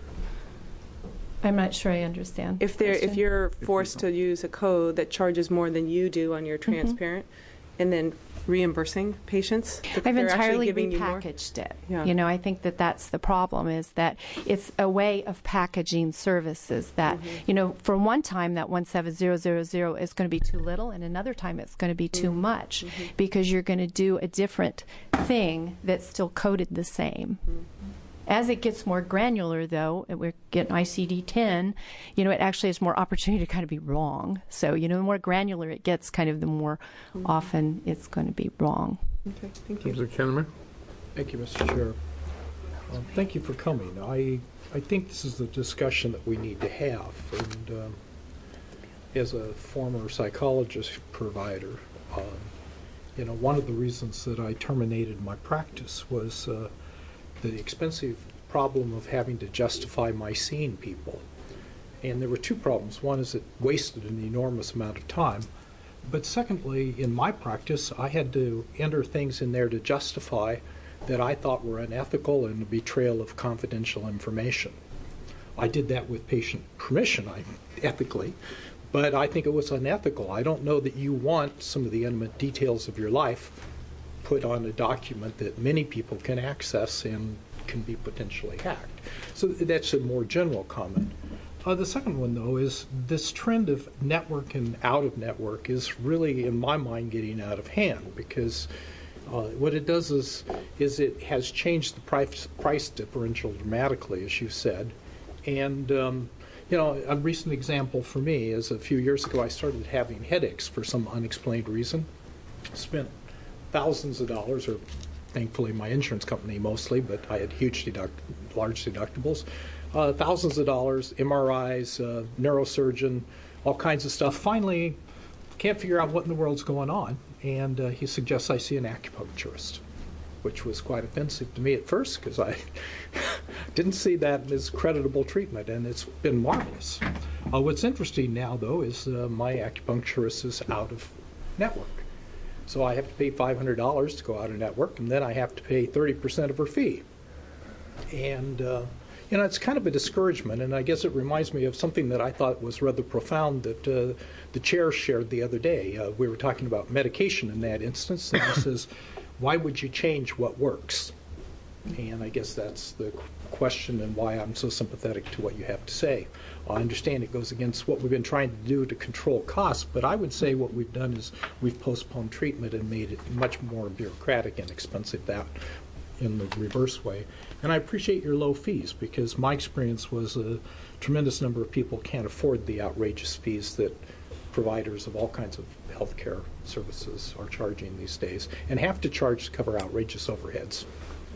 I'm not sure I understand. If you're forced to use a code that charges more than you do on your transparent, and then reimbursing patients, I've entirely repackaged it. Yeah. I think that's the problem, is that it's a way of packaging services that, for one time that 17000 is going to be too little, and another time it's going to be too much, because you're going to do a different thing that's still coded the same. As it gets more granular, though, and we're getting ICD-10, it actually has more opportunity to kind of be wrong. So, the more granular it gets, kind of the more often it's going to be wrong. Okay, thank you. Mr. Kennemer. Thank you, Mr. Chair. Thank you for coming. I think this is the discussion that we need to have. And as a former psychologist provider, one of the reasons that I terminated my practice was the expensive problem of having to justify my seeing people. And there were two problems. One is it wasted an enormous amount of time. But secondly, in my practice, I had to enter things in there to justify that I thought were unethical and a betrayal of confidential information. I did that with patient permission, ethically, but I think it was unethical. I don't know that you want some of the intimate details of your life put on a document that many people can access and can be potentially hacked. So that's a more general comment. The second one, though, is this trend of network and out of network is really, in my mind, getting out of hand, because what it does is it has changed the price differential dramatically, as you said. And, a recent example for me is a few years ago I started having headaches for some unexplained reason. Spent thousands of dollars, or thankfully my insurance company mostly, but I had large deductibles. Thousands of dollars, MRIs, neurosurgeon, all kinds of stuff. Finally, can't figure out what in the world's going on, and he suggests I see an acupuncturist, which was quite offensive to me at first because I didn't see that as creditable treatment, and it's been marvelous. What's interesting now, though, is my acupuncturist is out of network. So I have to pay $500 to go out of network, and then I have to pay 30% of her fee. And it's kind of a discouragement, and I guess it reminds me of something that I thought was rather profound that the chair shared the other day. We were talking about medication in that instance, and he says, why would you change what works? And I guess that's the question and why I'm so sympathetic to what you have to say. I understand it goes against what we've been trying to do to control costs, but I would say what we've done is we've postponed treatment and made it much more bureaucratic and expensive that in the reverse way. And I appreciate your low fees, because my experience was a tremendous number of people can't afford the outrageous fees that providers of all kinds of healthcare services are charging these days, and have to charge to cover outrageous overheads.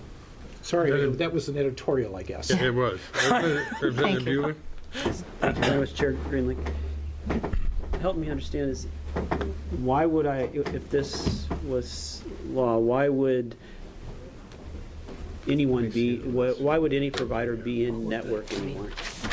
Sorry, that was an editorial, I guess. It was. Representative Bueller? Thank you very much, Chair Greenlee. Help me understand is, why would if this was law, why would anyone why would any provider be in network anymore?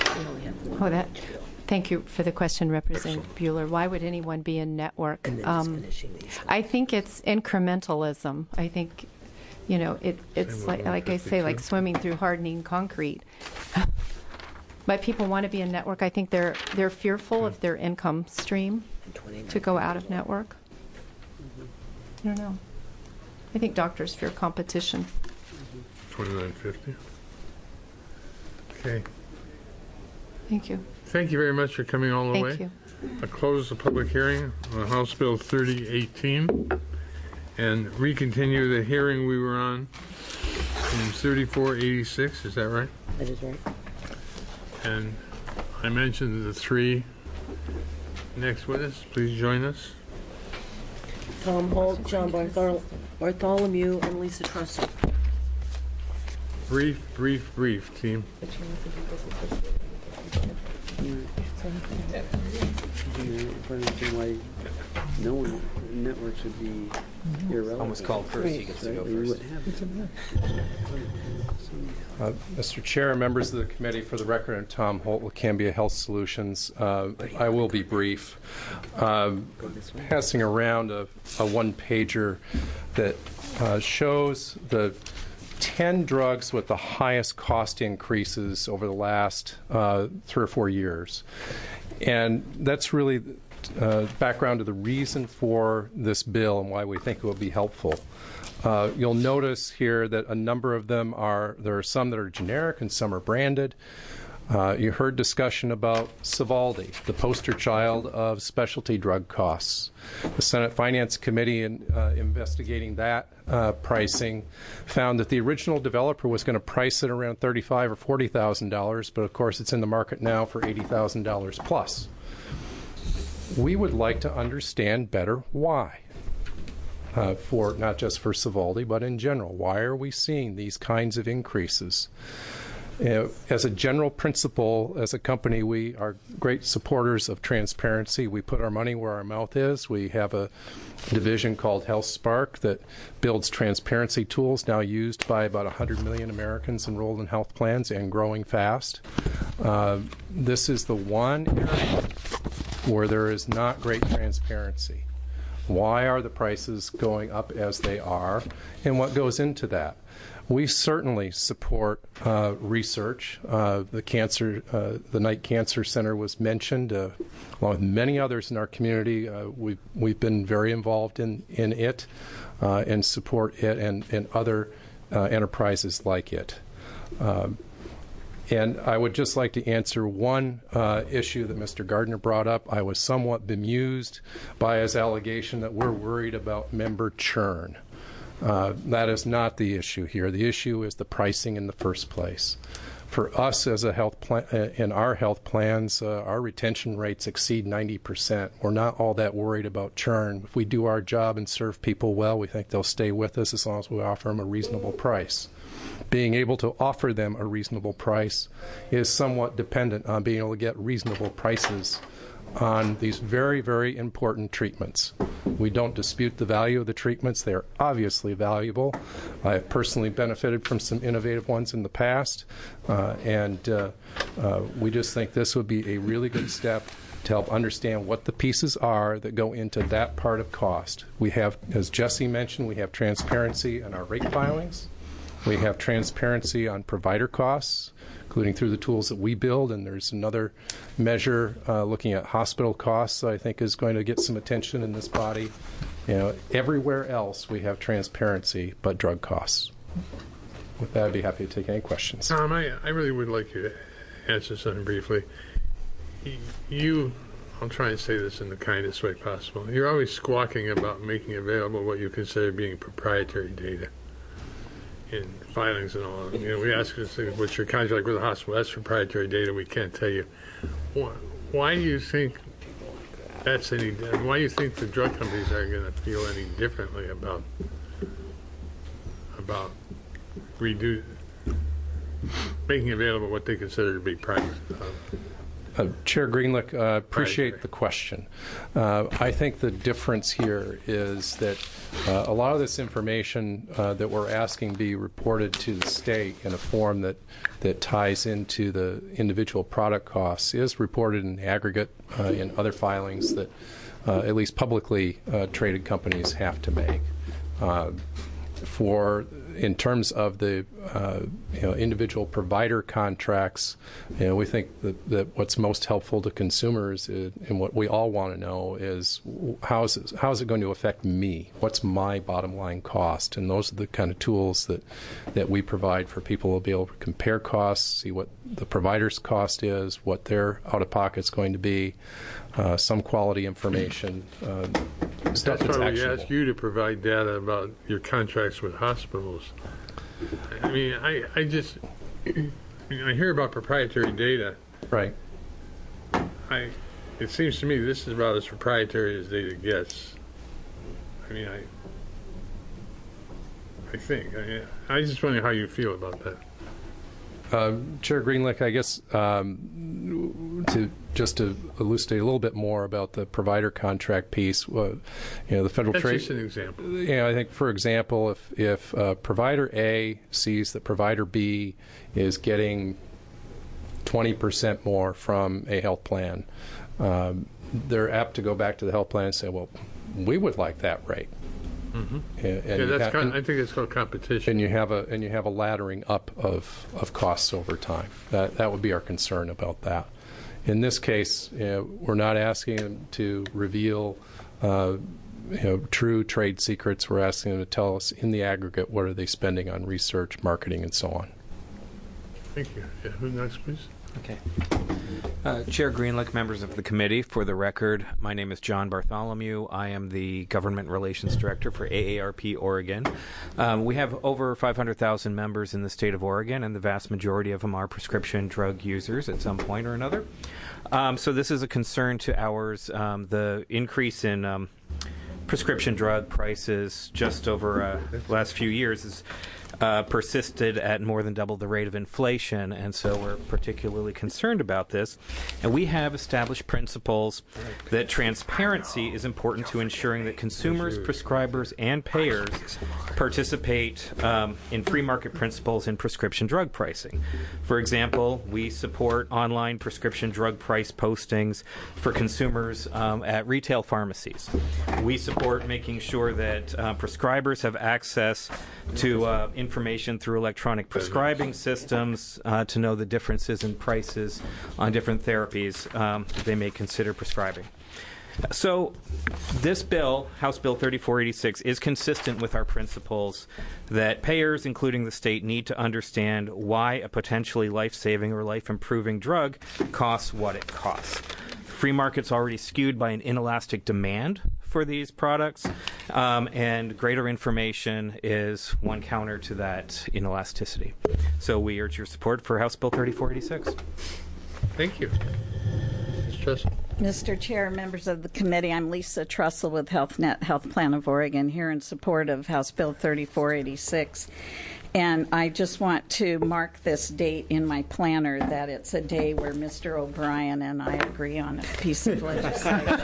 Thank you for the question, Representative Bueller. Why would anyone be in network? I think it's incrementalism. I think, it's like I say, like swimming through hardening concrete. But people want to be in network. I think they're fearful of their income stream to go out of network. I don't know. I think doctors fear competition. $29.50. Okay. Thank you. Thank you very much for coming all the way. Thank you. I close the public hearing on House Bill 3018 and recontinue the hearing we were on in 3486. Is that right? That is right. And I mentioned the three next witnesses. Please join us. Tom Holt, John Bartholomew, and Lisa Trussell. Brief, team. Why no one networks would be irrelevant. Almost called first. He gets to go first. Mr. Chair, members of the committee, for the record, I'm Tom Holt with Cambia Health Solutions. I will be brief. Passing around a one-pager that shows the 10 drugs with the highest cost increases over the last 3 or 4 years. And that's really background to the reason for this bill and why we think it will be helpful. You'll notice here that a number of them there are some that are generic and some are branded. You heard discussion about Sovaldi, the poster child of specialty drug costs. The Senate Finance Committee, in investigating that pricing, found that the original developer was going to price it around $35,000 or $40,000, but of course it's in the market now for $80,000 plus. We would like to understand better why. For not just for Sovaldi, but in general. Why are we seeing these kinds of increases? As a general principle, as a company, we are great supporters of transparency. We put our money where our mouth is. We have a division called HealthSpark that builds transparency tools now used by about 100 million Americans enrolled in health plans and growing fast. This is the one area where there is not great transparency. Why are the prices going up as they are, and what goes into that? We certainly support research. The Knight Cancer Center was mentioned, along with many others in our community. We've been very involved in it and support it and other enterprises like it. And I would just like to answer one issue that Mr. Gardner brought up. I was somewhat bemused by his allegation that we're worried about member churn. That is not the issue here. The issue is the pricing in the first place. For us as a health plan, in our health plans, our retention rates exceed 90%. We're not all that worried about churn. If we do our job and serve people well, we think they'll stay with us as long as we offer them a reasonable price. Being able to offer them a reasonable price is somewhat dependent on being able to get reasonable prices on these very, very important treatments. We don't dispute the value of the treatments. They are obviously valuable. I have personally benefited from some innovative ones in the past, and we just think this would be a really good step to help understand what the pieces are that go into that part of cost. We have, as Jesse mentioned, we have transparency in our rate filings. We have transparency on provider costs, including through the tools that we build, and there's another measure looking at hospital costs that I think is going to get some attention in this body. Everywhere else we have transparency but drug costs. With that, I'd be happy to take any questions. Tom, I really would like you to answer something briefly. I'll try and say this in the kindest way possible. You're always squawking about making available what you consider being proprietary data in filings and all. We ask us what's your contract with the hospital. That's proprietary data. We can't tell you. Why do you think that's any? Why do you think the drug companies are going to feel any differently about making available what they consider to be private? Chair Greenlick, appreciate the question. I think the difference here is that a lot of this information that we're asking be reported to the state in a form that ties into the individual product costs is reported in the aggregate in other filings that at least publicly traded companies have to make. In terms of the individual provider contracts, we think that what's most helpful to consumers and what we all want to know is how is it going to affect me? What's my bottom line cost? And those are the kind of tools that we provide for people to be able to compare costs, see what the provider's cost is, what their out-of-pocket's going to be, some quality information. That's why we ask you to provide data about your contracts with hospitals. I mean, I hear about proprietary data. Right. It seems to me this is about as proprietary as data gets. I mean, I think. I just wonder how you feel about that. Chair Greenlick, I guess to elucidate a little bit more about the provider contract piece, the federal That's trade. Just an example. I think, for example, if provider A sees that provider B is getting 20% more from a health plan, they're apt to go back to the health plan and say, "Well, we would like that rate." Mm-hmm. I think it's called competition. And you have a laddering up of costs over time. That would be our concern about that. In this case, we're not asking them to reveal true trade secrets. We're asking them to tell us in the aggregate what are they spending on research, marketing, and so on. Thank you. Yeah, who's next, please? Okay. Chair Greenlick, members of the committee, for the record, my name is John Bartholomew. I am the Government Relations Director for AARP Oregon. We have over 500,000 members in the state of Oregon, and the vast majority of them are prescription drug users at some point or another. So this is a concern to ours. The increase in prescription drug prices just over the last few years is persisted at more than double the rate of inflation, and so we're particularly concerned about this. And we have established principles that transparency is important to ensuring that consumers, prescribers, and payers participate in free market principles in prescription drug pricing. For example, we support online prescription drug price postings for consumers at retail pharmacies. We support making sure that prescribers have access to information through electronic prescribing systems to know the differences in prices on different therapies that they may consider prescribing. So this bill, House Bill 3486, is consistent with our principles that payers, including the state, need to understand why a potentially life-saving or life-improving drug costs what it costs. Free market's already skewed by an inelastic demand for these products, and greater information is one counter to that inelasticity. So we urge your support for House Bill 3486. Thank you. Ms. Trussell. Mr. Chair, members of the committee, I'm Lisa Trussell with HealthNet Health Plan of Oregon, here in support of House Bill 3486. And I just want to mark this date in my planner that it's a day where Mr. O'Brien and I agree on a piece of legislation.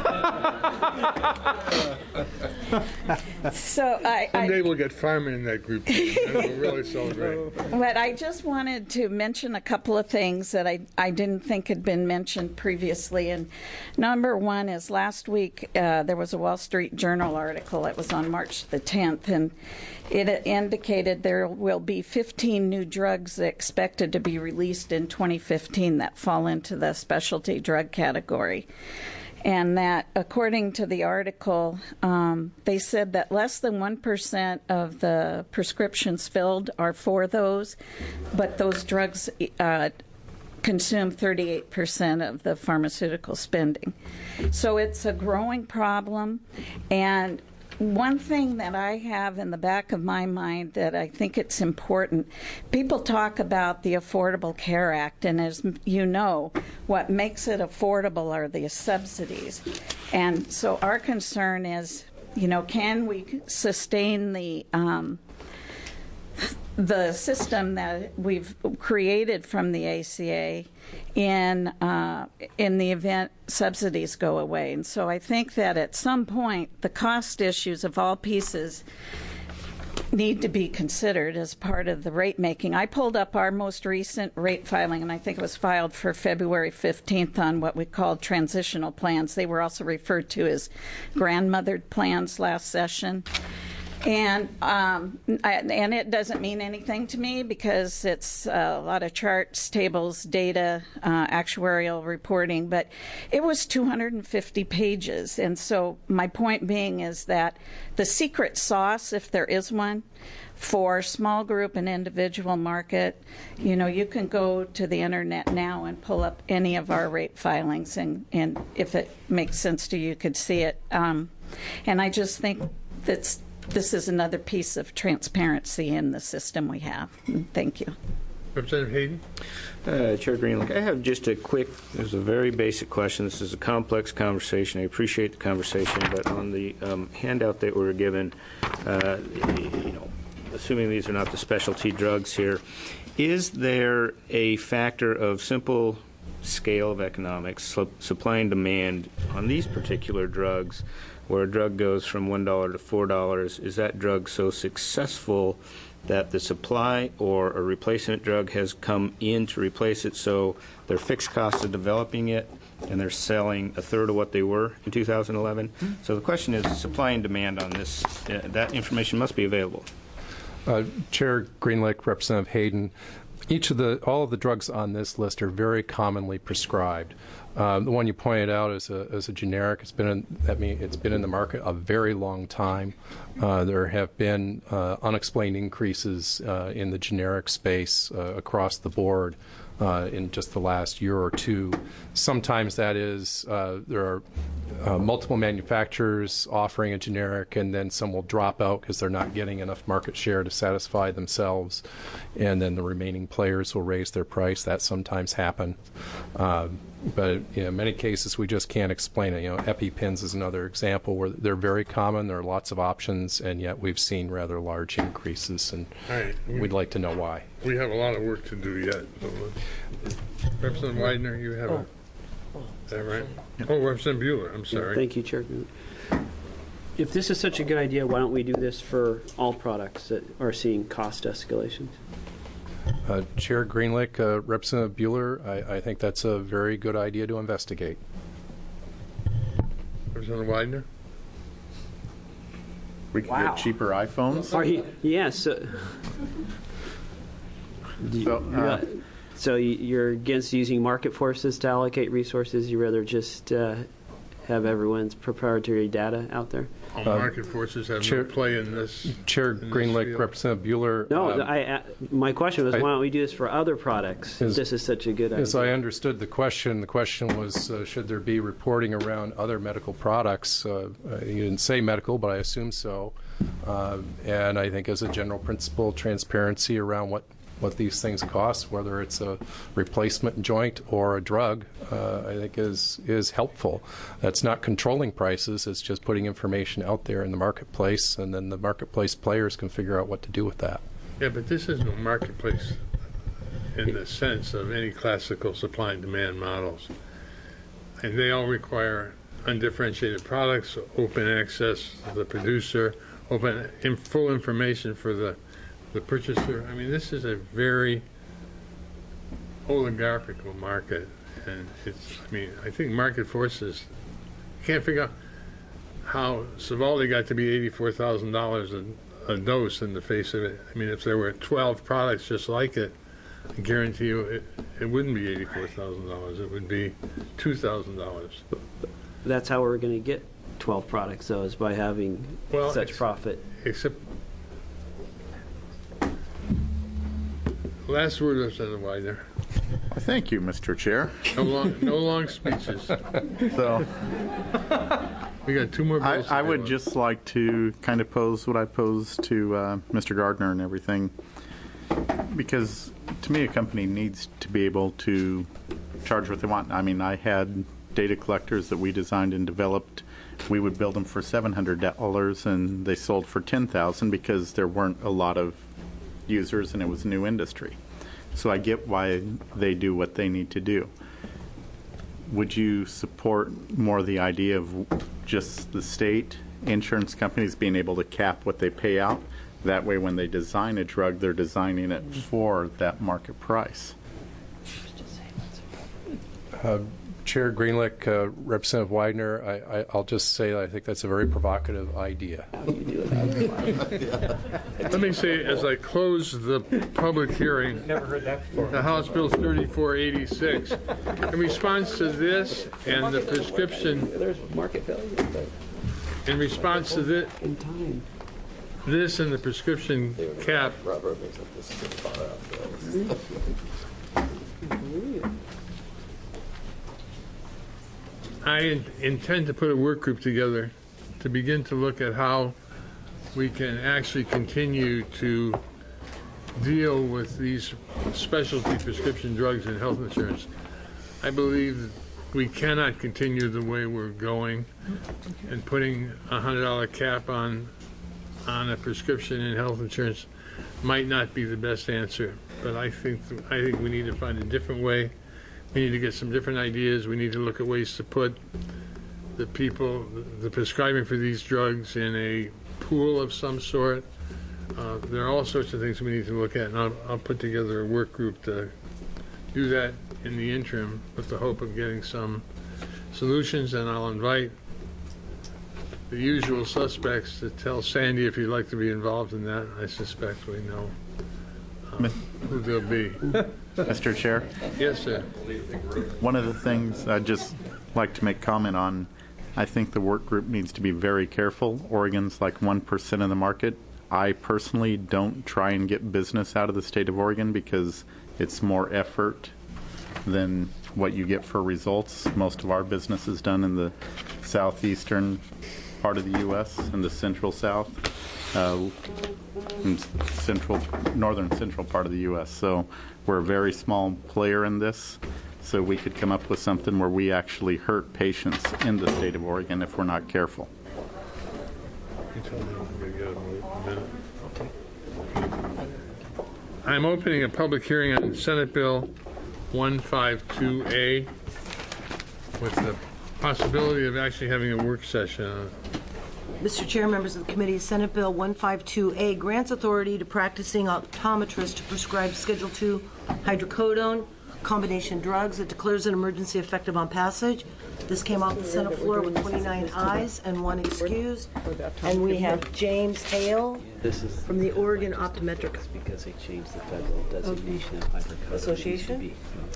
Someday we'll get Fireman in that group. And we'll really celebrate. But I just wanted to mention a couple of things that I didn't think had been mentioned previously. And number one is last week there was a Wall Street Journal article. It was on March the 10th, and it indicated there will be 15 new drugs expected to be released in 2015 that fall into the specialty drug category. And that, according to the article, they said that less than 1% of the prescriptions filled are for those, but those drugs consume 38% of the pharmaceutical spending. So it's a growing problem, and one thing that I have in the back of my mind that I think it's important, people talk about the Affordable Care Act, and as you know, what makes it affordable are the subsidies. And so our concern is, can we sustain the system that we've created from the ACA in the event subsidies go away? And so I think that at some point the cost issues of all pieces need to be considered as part of the rate making. I pulled up our most recent rate filing, and I think it was filed for February 15th on what we called transitional plans. They were also referred to as grandmothered plans last session. And it doesn't mean anything to me because it's a lot of charts, tables, data, actuarial reporting, but it was 250 pages. And so my point being is that the secret sauce, if there is one, for small group and individual market, you can go to the internet now and pull up any of our rate filings, and if it makes sense to you, you could see it. And I just think this is another piece of transparency in the system we have. Thank you. Representative Hayden? Chair Greenlake, I have just this is a very basic question. This is a complex conversation. I appreciate the conversation, but on the handout that we were given, assuming these are not the specialty drugs here, is there a factor of simple scale of economics, supply and demand on these particular drugs, where a drug goes from $1 to $4, is that drug so successful that the supply or a replacement drug has come in to replace it, so their fixed costs of developing it and they're selling a third of what they were in 2011? So the question is supply and demand on this. That information must be available. Chair Greenlake, Representative Hayden, all of the drugs on this list are very commonly prescribed. The one you pointed out is a generic. It's been in the market a very long time. There have been unexplained increases in the generic space across the board in just the last year or two. Sometimes that is there are multiple manufacturers offering a generic, and then some will drop out because they're not getting enough market share to satisfy themselves, and then the remaining players will raise their price. That sometimes happens. But in many cases, we just can't explain it. EpiPens is another example where they're very common. There are lots of options, and yet we've seen rather large increases, and we'd like to know why. We have a lot of work to do yet. Representative Widener, you have is that right? Oh, Representative Bueller, I'm sorry. Thank you, Chair. If this is such a good idea, why don't we do this for all products that are seeing cost escalations? Chair Greenlake, Representative Bueller, I think that's a very good idea to investigate. Representative Widener? We could get cheaper iPhones. Yes. So you're against using market forces to allocate resources? You rather just have everyone's proprietary data out there? Market forces have no play in this. Chair Greenlick, Representative Bueller. No, my question was, why don't we do this for other products? This is such a good idea. As I understood the question was, should there be reporting around other medical products? You didn't say medical, but I assume so. And I think as a general principle, transparency around what these things cost, whether it's a replacement joint or a drug, I think is helpful. That's not controlling prices, it's just putting information out there in the marketplace, and then the marketplace players can figure out what to do with that. Yeah, but this is no marketplace in the sense of any classical supply and demand models. And they all require undifferentiated products, open access to the producer, full information for the purchaser. I mean, this is a very oligarchical market, and I think market forces, you can't figure out how Sovaldi got to be $84,000 a dose in the face of it. I mean, if there were 12 products just like it, I guarantee you it wouldn't be $84,000. It would be $2,000. That's how we're going to get 12 products, though, is by having such profit. Except, last word, Representative Widener. Thank you, Mr. Chair. No long speeches. So, we got 2 more bills. I would just like to kind of pose what I posed to Mr. Gardner and everything, because to me a company needs to be able to charge what they want. I mean, I had data collectors that we designed and developed. We would build them for $700 and they sold for $10,000 because there weren't a lot of users and it was a new industry. So I get why they do what they need to do. Would you support more the idea of just the state insurance companies being able to cap what they pay out? That way when they design a drug, they're designing it for that market price. Chair Greenlick, Representative Widener, I'll just say that I think that's a very provocative idea. Let me say, as I close the public hearing, Never heard that before. the House Bill 3486, in response to this and the prescription, There's market value, but in response to this and the prescription cap, I intend to put a work group together to begin to look at how we can actually continue to deal with these specialty prescription drugs in health insurance. I believe we cannot continue the way we're going, and putting a $100 cap on a prescription in health insurance might not be the best answer. But I think we need to find a different way. We need to get some different ideas. We need to look at ways to put the prescribing for these drugs in a pool of some sort. There are all sorts of things we need to look at, and I'll put together a work group to do that in the interim with the hope of getting some solutions, and I'll invite the usual suspects to tell Sandy if you'd like to be involved in that. I suspect we know who they'll be. Mr. Chair? Yes, sir. One of the things I'd just like to make comment on, I think the work group needs to be very careful. Oregon's like 1% of the market. I personally don't try and get business out of the state of Oregon because it's more effort than what you get for results. Most of our business is done in the southeastern part of the U.S. and the central south, and northern central part of the U.S. So we're a very small player in this. So we could come up with something where we actually hurt patients in the state of Oregon if we're not careful. I'm opening a public hearing on Senate Bill 152A with the possibility of actually having a work session on it. Mr. Chair, members of the committee, Senate Bill 152A grants authority to practicing optometrists to prescribe Schedule II hydrocodone, combination drugs. It declares an emergency effective on passage. This came off the Senate floor with 29 ayes and 1 excused. And we have James Hale from the Oregon Optometric Because they changed the federal designation of hydrocodone. Association.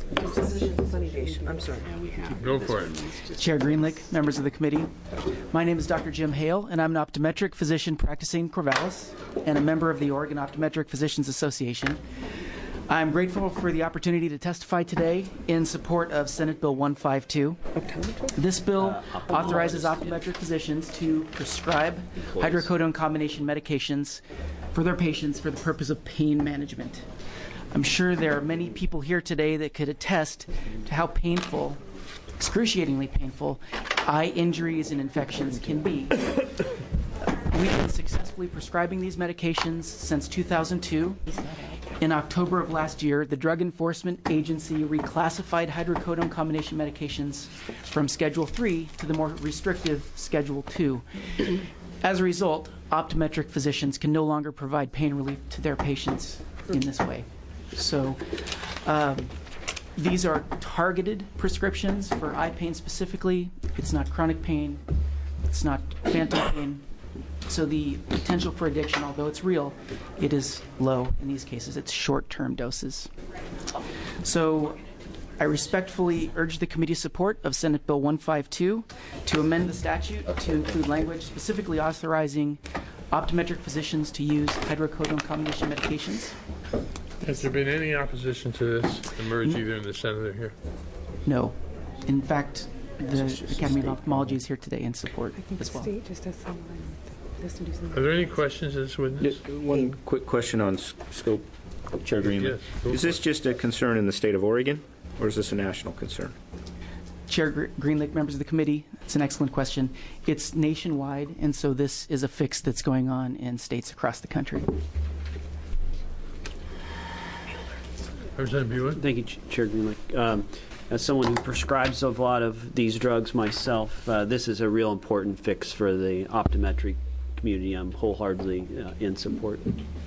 I'm sorry. Go for it. Chair Greenlick, members of the committee. My name is Dr. Jim Hale, and I'm an optometric physician practicing in Corvallis and a member of the Oregon Optometric Physicians Association. I'm grateful for the opportunity to testify today in support of Senate Bill 152. This bill authorizes optometric physicians to prescribe hydrocodone combination medications for their patients for the purpose of pain management. I'm sure there are many people here today that could attest to how painful, excruciatingly painful, eye injuries and infections can be. We've been successfully prescribing these medications since 2002. In October of last year, the Drug Enforcement Agency reclassified hydrocodone combination medications from Schedule 3 to the more restrictive Schedule 2. As a result, optometric physicians can no longer provide pain relief to their patients in this way. So these are targeted prescriptions for eye pain specifically. It's not chronic pain. It's not phantom pain. So the potential for addiction, although it's real, it is low in these cases. It's short-term doses. So I respectfully urge the committee's support of Senate Bill 152 to amend the statute to include language specifically authorizing optometric physicians to use hydrocodone combination medications. Has there been any opposition to this emerge either in the Senate or here? No. In fact, the Academy of Ophthalmology is here today in support as well. State just has someone has to do something. Are there any questions of this witness? One quick question on scope, Chair Greenlee. Yes, Is this just a concern in the state of Oregon, or is this a national concern? Chair Greenlick, members of the committee, it's an excellent question. It's nationwide, and so this is a fix that's going on in states across the country. Representative Bueller. Thank you, Chair Greenlick. As someone who prescribes a lot of these drugs myself, this is a real important fix for the optometric community. I'm wholeheartedly in support.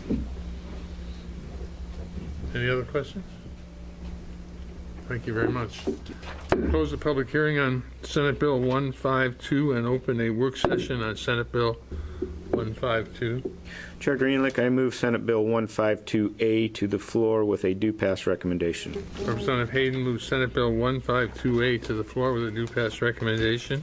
Any other questions? Thank you very much. Close the public hearing on Senate Bill 152 and open a work session on Senate Bill 152. Chair Greenlick, I move Senate Bill 152A to the floor with a due pass recommendation. Representative Hayden moves Senate Bill 152A to the floor with a due pass recommendation.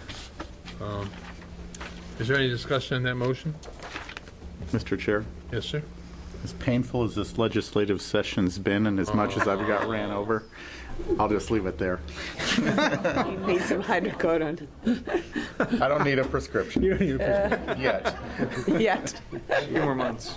Is there any discussion on that motion? Mr. Chair? Yes, sir. As painful as this legislative session's been and as much as I've got ran over, I'll just leave it there. You need some hydrocodone. I don't need a prescription. You don't need a prescription. Yet. A few more months.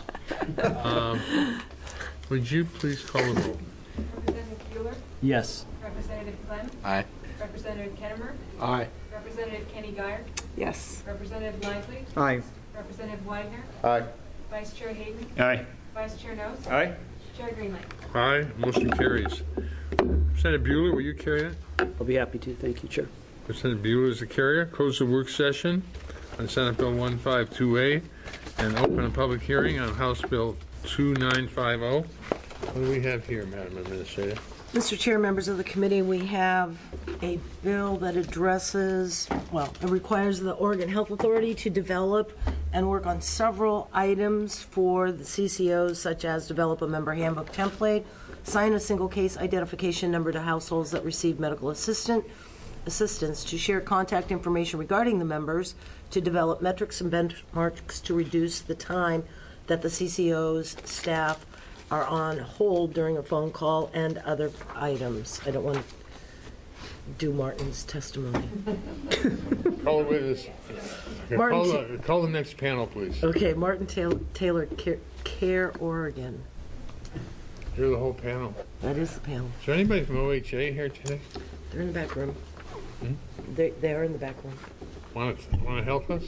Would you please call the roll? Representative Bueller? Yes. Representative Clem? Aye. Representative Kennemer? Aye. Representative Kenny Geyer? Yes. Representative Lively? Aye. Representative Widener? Aye. Vice Chair Hayden? Aye. Vice Chair Nose? Aye. Chair Greenlight? Aye. Motion carries. Senator Bueller, will you carry that? I'll be happy to. Thank you, Chair. Representative Bueller is the carrier. Close the work session on Senate Bill 152A and open a public hearing on House Bill 2950. What do we have here, Madam Administrator? Mr. Chair, members of the committee, we have a bill that addresses, well, it requires the Oregon Health Authority to develop and work on several items for the CCOs, such as develop a member handbook template, assign a single case identification number to households that receive medical assistance, to share contact information regarding the members, to develop metrics and benchmarks to reduce the time that the CCO's staff are on hold during a phone call, and other items. I don't want to do Martin's testimony. Call the witness. Martin Call the next panel, please. Okay, Martin Taylor, Care Oregon. You're the whole panel. That is the panel. Is there anybody from OHA here today? They're in the back room. Hmm? They are in the back room. Want to help us?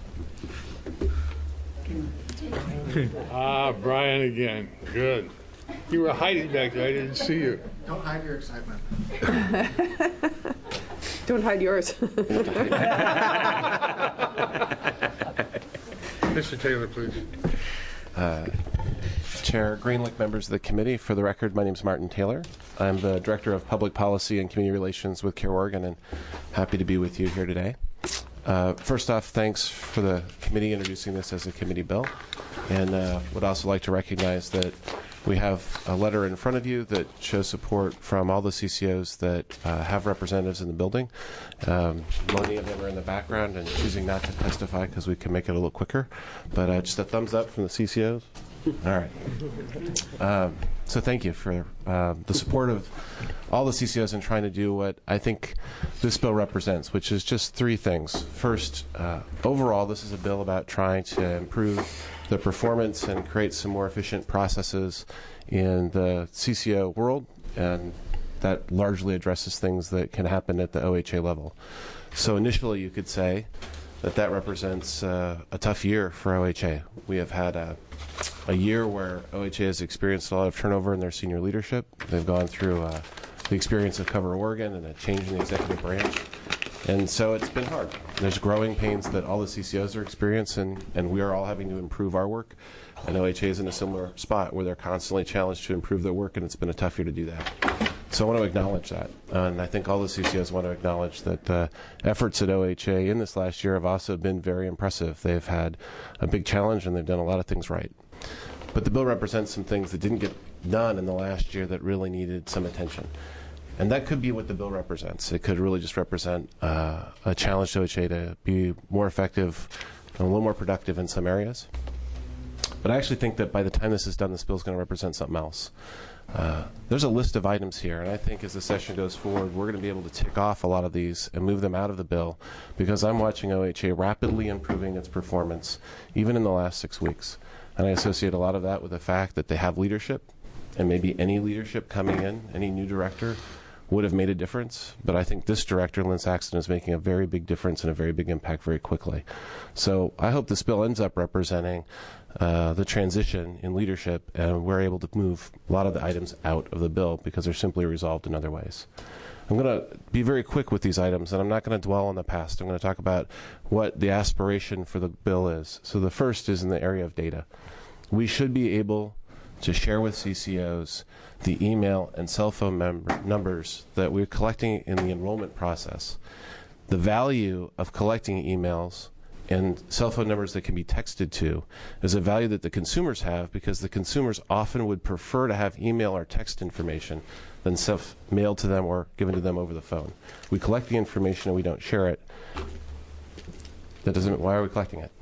Brian again. Good. You were hiding back there. I didn't see you. Don't hide your excitement. Don't hide yours. Mr. Taylor, please. Chair Greenlick, members of the committee. For the record, my name is Martin Taylor. I'm the Director of Public Policy and Community Relations with CARE Oregon, and happy to be with you here today. First off, thanks for the committee introducing this as a committee bill, and would also like to recognize that we have a letter in front of you that shows support from all the CCOs that have representatives in the building. Many of them are in the background and choosing not to testify because we can make it a little quicker, but just a thumbs up from the CCOs. All right. So thank you for the support of all the CCOs in trying to do what I think this bill represents, which is just three things. First, overall, this is a bill about trying to improve the performance and create some more efficient processes in the CCO world, and that largely addresses things that can happen at the OHA level. So initially, you could say that represents a tough year for OHA. We have had a year where OHA has experienced a lot of turnover in their senior leadership. They've gone through the experience of Cover Oregon and a change in the executive branch. And so it's been hard. There's growing pains that all the CCOs are experiencing, and we are all having to improve our work. And OHA is in a similar spot where they're constantly challenged to improve their work, and it's been a tough year to do that. So I want to acknowledge that. And I think all the CCOs want to acknowledge that the efforts at OHA in this last year have also been very impressive. They've had a big challenge, and they've done a lot of things right. But the bill represents some things that didn't get done in the last year that really needed some attention. And that could be what the bill represents. It could really just represent a challenge to OHA to be more effective and a little more productive in some areas. But I actually think that by the time this is done, this bill is going to represent something else. There's a list of items here, and I think as the session goes forward, we're going to be able to tick off a lot of these and move them out of the bill, because I'm watching OHA rapidly improving its performance, even in the last 6 weeks. And I associate a lot of that with the fact that they have leadership, and maybe any leadership coming in, any new director, would have made a difference. But I think this director, Lynn Saxton, is making a very big difference and a very big impact very quickly. So I hope this bill ends up representing the transition in leadership, and we're able to move a lot of the items out of the bill because they're simply resolved in other ways. I'm going to be very quick with these items, and I'm not going to dwell on the past. I'm going to talk about what the aspiration for the bill is. So the first is in the area of data. We should be able to share with CCOs the email and cell phone numbers that we're collecting in the enrollment process. The value of collecting emails and cell phone numbers that can be texted to is a value that the consumers have, because the consumers often would prefer to have email or text information than stuff mailed to them or given to them over the phone. We collect the information and we don't share it. That doesn't. Why are we collecting it?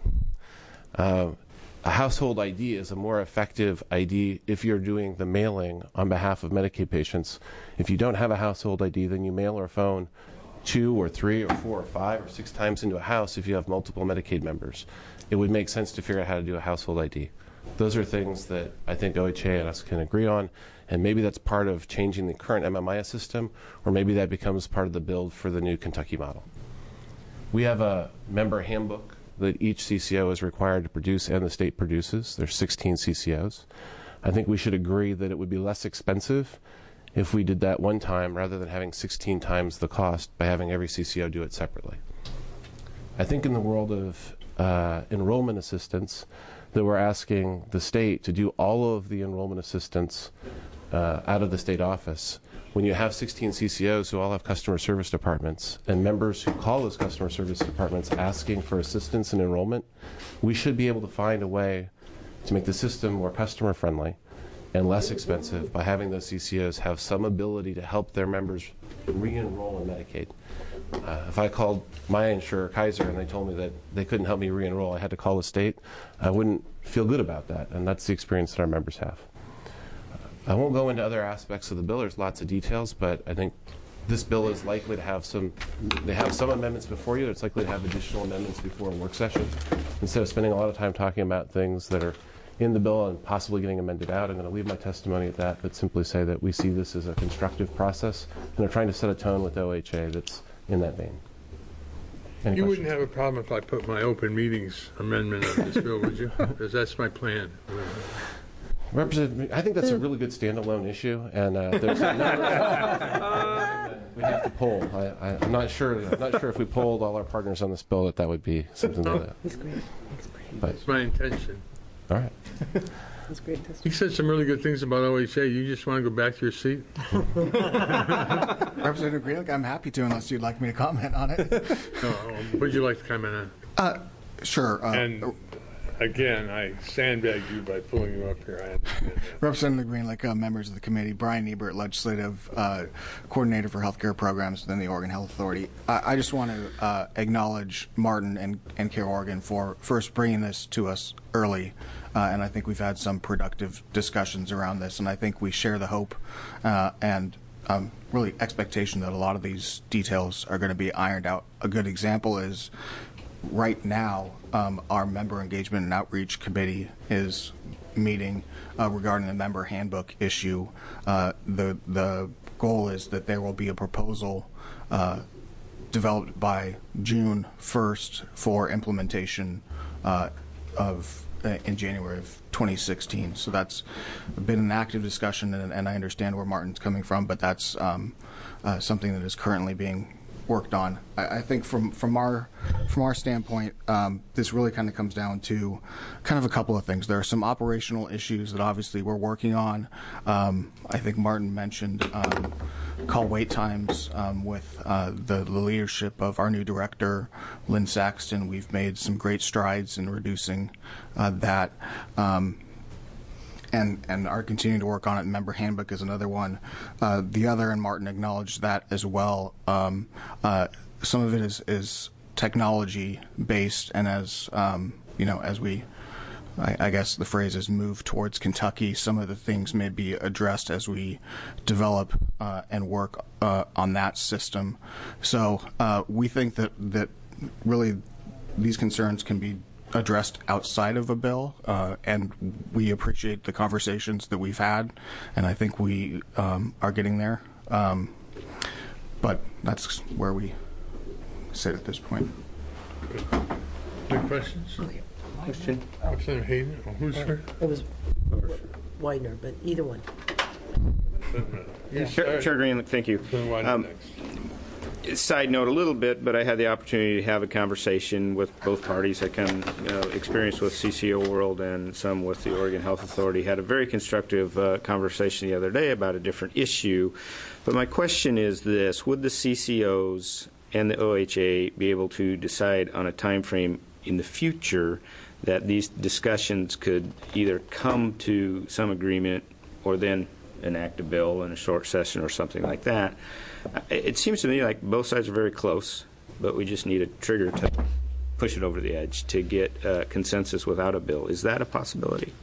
A household ID is a more effective ID if you're doing the mailing on behalf of Medicaid patients. If you don't have a household ID, then you mail or phone 2 or 3 or 4 or 5 or 6 times into a house if you have multiple Medicaid members. It would make sense to figure out how to do a household ID. Those are things that I think OHA and us can agree on, and maybe that's part of changing the current MMIS system, or maybe that becomes part of the build for the new Kentucky model. We have a member handbook that each CCO is required to produce, and the state produces. There's 16 CCOs. I think we should agree that it would be less expensive if we did that one time rather than having 16 times the cost by having every CCO do it separately. I think in the world of enrollment assistance, that we're asking the state to do all of the enrollment assistance out of the state office. When you have 16 CCOs who all have customer service departments and members who call those customer service departments asking for assistance in enrollment, we should be able to find a way to make the system more customer friendly and less expensive by having those CCOs have some ability to help their members re-enroll in Medicaid. If I called my insurer, Kaiser, and they told me that they couldn't help me re-enroll, I had to call the state, I wouldn't feel good about that, and that's the experience that our members have. I won't go into other aspects of the bill. There's lots of details, but I think this bill is likely to have some amendments before you. It's likely to have additional amendments before a work session. Instead of spending a lot of time talking about things that are in the bill and possibly getting amended out, I'm going to leave my testimony at that, but simply say that we see this as a constructive process and are trying to set a tone with OHA that's in that vein. Any you questions? wouldn't have a problem if I put my open meetings amendment on this bill, would you? Because that's my plan. I think that's a really good standalone issue, and there's a number that we have to poll. I'm not sure if we polled all our partners on this bill that would be something that. That's my intention. All right. That's great. You said some really good things about OHA. You just want to go back to your seat? Representative Greenlick, I'm happy to, unless you'd like me to comment on it. No, would you like to comment on? Sure. And again, I sandbagged you by pulling you up here. I understand that. Representative Greenlick, members of the committee, Brian Ebert, Legislative Coordinator for Healthcare Programs within the Oregon Health Authority. I just want to acknowledge Martin and Care Oregon for first bringing this to us early. And I think we've had some productive discussions around this, and I think we share the hope and really expectation that a lot of these details are going to be ironed out. A good example is right now our Member Engagement and Outreach Committee is meeting regarding the member handbook issue. The goal is that there will be a proposal developed by June 1st for implementation in January of 2016. So that's been an active discussion, and I understand where Martin's coming from, but that's something that is currently being worked on. I think from our standpoint, this really kind of comes down to kind of a couple of things. There are some operational issues that obviously we're working on. I think Martin mentioned call wait times with the leadership of our new director, Lynn Saxton. We've made some great strides in reducing that. And are continuing to work on it. Member handbook is another one. The other, and Martin acknowledged that as well, some of it is technology based, and as as we, I guess the phrase is move towards Kentucky, some of the things may be addressed as we develop and work on that system. So we think that really these concerns can be addressed outside of a bill, and we appreciate the conversations that we've had, and I think we are getting there. But that's where we sit at this point. Any questions? Question. Representative Hayden, who's here? It was Widener, but either one. Chair Green, thank you. Side note a little bit, but I had the opportunity to have a conversation with both parties. I come experience with CCO World and some with the Oregon Health Authority. Had a very constructive conversation the other day about a different issue. But my question is this: would the CCOs and the OHA be able to decide on a time frame in the future that these discussions could either come to some agreement or then enact a bill in a short session or something like that? It seems to me like both sides are very close, but we just need a trigger to push it over the edge to get consensus without a bill. Is that a possibility?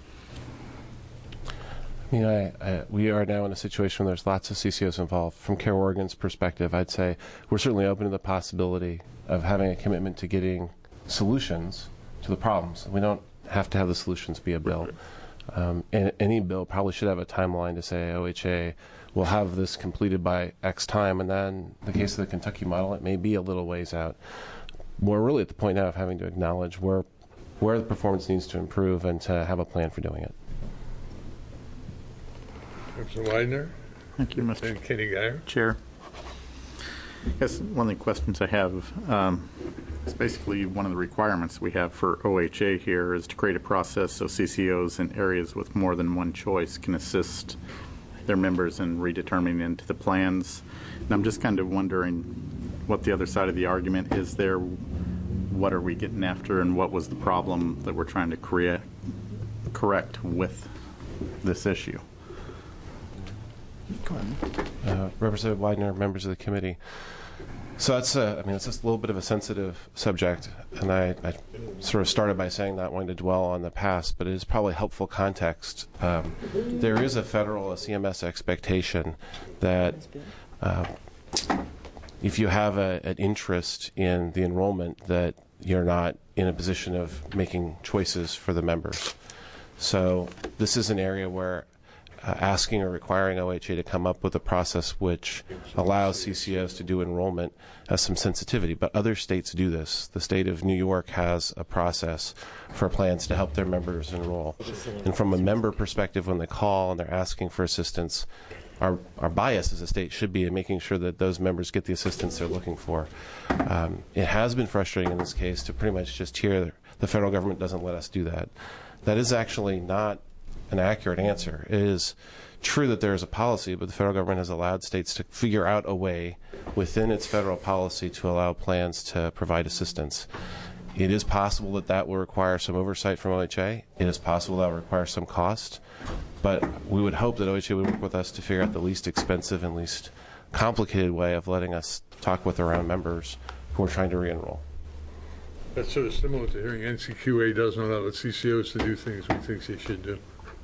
I mean, we are now in a situation where there's lots of CCOs involved. From Care Oregon's perspective, I'd say we're certainly open to the possibility of having a commitment to getting solutions to the problems. We don't have to have the solutions be a bill. And any bill probably should have a timeline to say OHA will have this completed by X time, and then in the case of the Kentucky model, it may be a little ways out. We're really at the point now of having to acknowledge where the performance needs to improve and to have a plan for doing it. Representative Widener. Thank you, Mr. And Kenny Geyer. Chair. Yes, one of the questions I have is basically one of the requirements we have for OHA here is to create a process so CCOs in areas with more than one choice can assist their members in redetermining into the plans. And I'm just kind of wondering what the other side of the argument is there. What are we getting after, and what was the problem that we're trying to correct with this issue? Go ahead. Representative Widener, members of the committee. So that's it's just a little bit of a sensitive subject, and I sort of started by saying not wanting to dwell on the past, but it is probably helpful context. There is a CMS expectation that if you have an interest in the enrollment, that you're not in a position of making choices for the members. So this is an area where asking or requiring OHA to come up with a process which allows CCOs to do enrollment has some sensitivity, but other states do this. The state of New York has a process for plans to help their members enroll. And from a member perspective, when they call and they're asking for assistance, our bias as a state should be in making sure that those members get the assistance they're looking for. It has been frustrating in this case to pretty much just hear the federal government doesn't let us do that. that is actually not an accurate answer. It is true that there is a policy, but the federal government has allowed states to figure out a way within its federal policy to allow plans to provide assistance. It is possible that that will require some oversight from OHA. It is possible that will require some cost, but we would hope that OHA would work with us to figure out the least expensive and least complicated way of letting us talk with our own members who are trying to re-enroll. That's sort of similar to hearing NCQA doesn't allow the CCOs to do things we think they should do.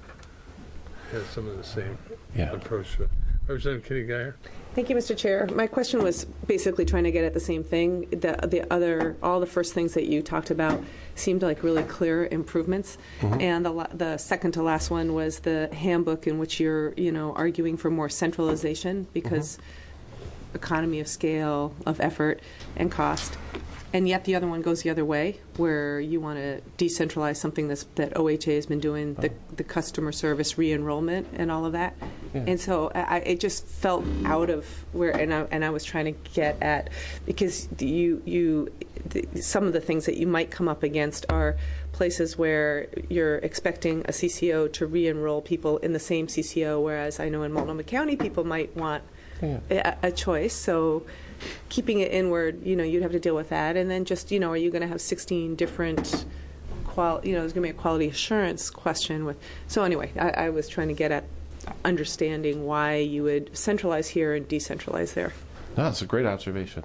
Has some of the same approach to it. Representative Kitty Geyer. Thank you, Mr. Chair. My question was basically trying to get at the same thing. All the first things that you talked about seemed like really clear improvements, and the second to last one was the handbook in which you're, arguing for more centralization because economy of scale, of effort, and cost. And yet the other one goes the other way, where you want to decentralize something that OHA has been doing, the customer service re-enrollment and all of that. Yeah. And so it just felt out of where, and I was trying to get at, because some of the things that you might come up against are places where you're expecting a CCO to re-enroll people in the same CCO, whereas I know in Multnomah County people might want a choice. So keeping it inward, you'd have to deal with that. And then just, are you going to have 16 different there's going to be a quality assurance question with. So anyway, I was trying to get at understanding why you would centralize here and decentralize there. No, that's a great observation.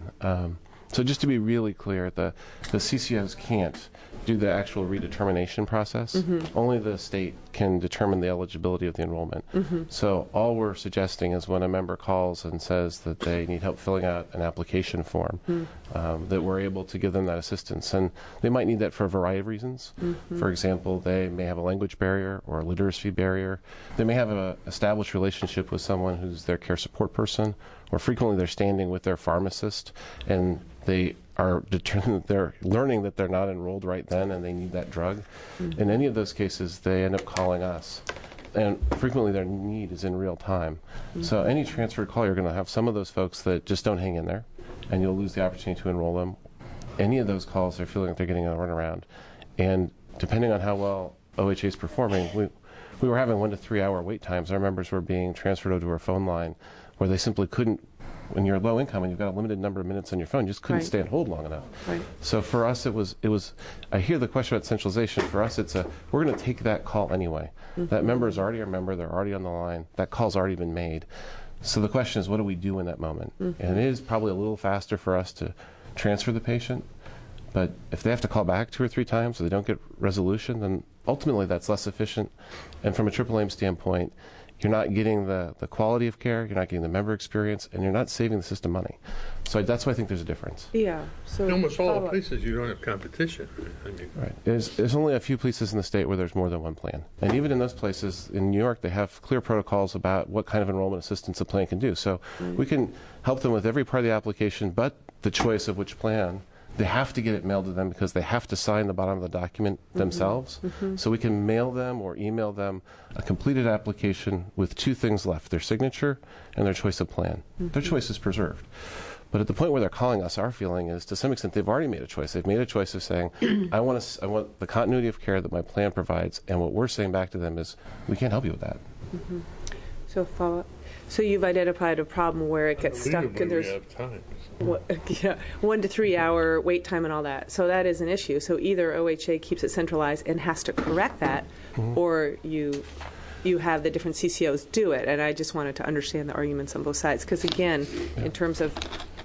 So just to be really clear, the CCOs can't do the actual redetermination process. Only the state can determine the eligibility of the enrollment. So all we're suggesting is when a member calls and says that they need help filling out an application form, that we're able to give them that assistance. And they might need that for a variety of reasons. For example, they may have a language barrier or a literacy barrier. They may have an established relationship with someone who's their care support person, or frequently they're standing with their pharmacist, and they are determined, they're learning that they're not enrolled right then and they need that drug. In any of those cases, they end up calling us. And frequently their need is in real time. So any transferred call, you're going to have some of those folks that just don't hang in there, and you'll lose the opportunity to enroll them. Any of those calls, they're feeling like they're getting a runaround. And depending on how well OHA is performing, we were having 1 to 3 hour wait times. Our members were being transferred over to our phone line where they simply couldn't. When you're low income and you've got a limited number of minutes on your phone, you just couldn't stay on hold long enough. So for us, it was. I hear the question about centralization. For us, we're going to take that call anyway. That member is already our member. They're already on the line. That call's already been made. So the question is, what do we do in that moment? And it is probably a little faster for us to transfer the patient. But if they have to call back 2 or 3 times or they don't get resolution, then ultimately that's less efficient. And from a triple aim standpoint, you're not getting the quality of care, you're not getting the member experience, and you're not saving the system money. So that's why I think there's a difference. Yeah. So in almost all the places you don't have competition. Right. There's only a few places in the state where there's more than one plan. And even in those places, in New York, they have clear protocols about what kind of enrollment assistance a plan can do. So we can help them with every part of the application but the choice of which plan. They have to get it mailed to them because they have to sign the bottom of the document themselves. So we can mail them or email them a completed application with 2 things left, their signature and their choice of plan. Their choice is preserved. But at the point where they're calling us, our feeling is, to some extent, they've already made a choice. They've made a choice of saying, I want the continuity of care that my plan provides, and what we're saying back to them is, we can't help you with that. So follow-up. So you've identified a problem where it gets stuck and there's 1 to 3 hour wait time and all that. So that is an issue. So either OHA keeps it centralized and has to correct that, or you have the different CCOs do it. And I just wanted to understand the arguments on both sides, because again, in terms of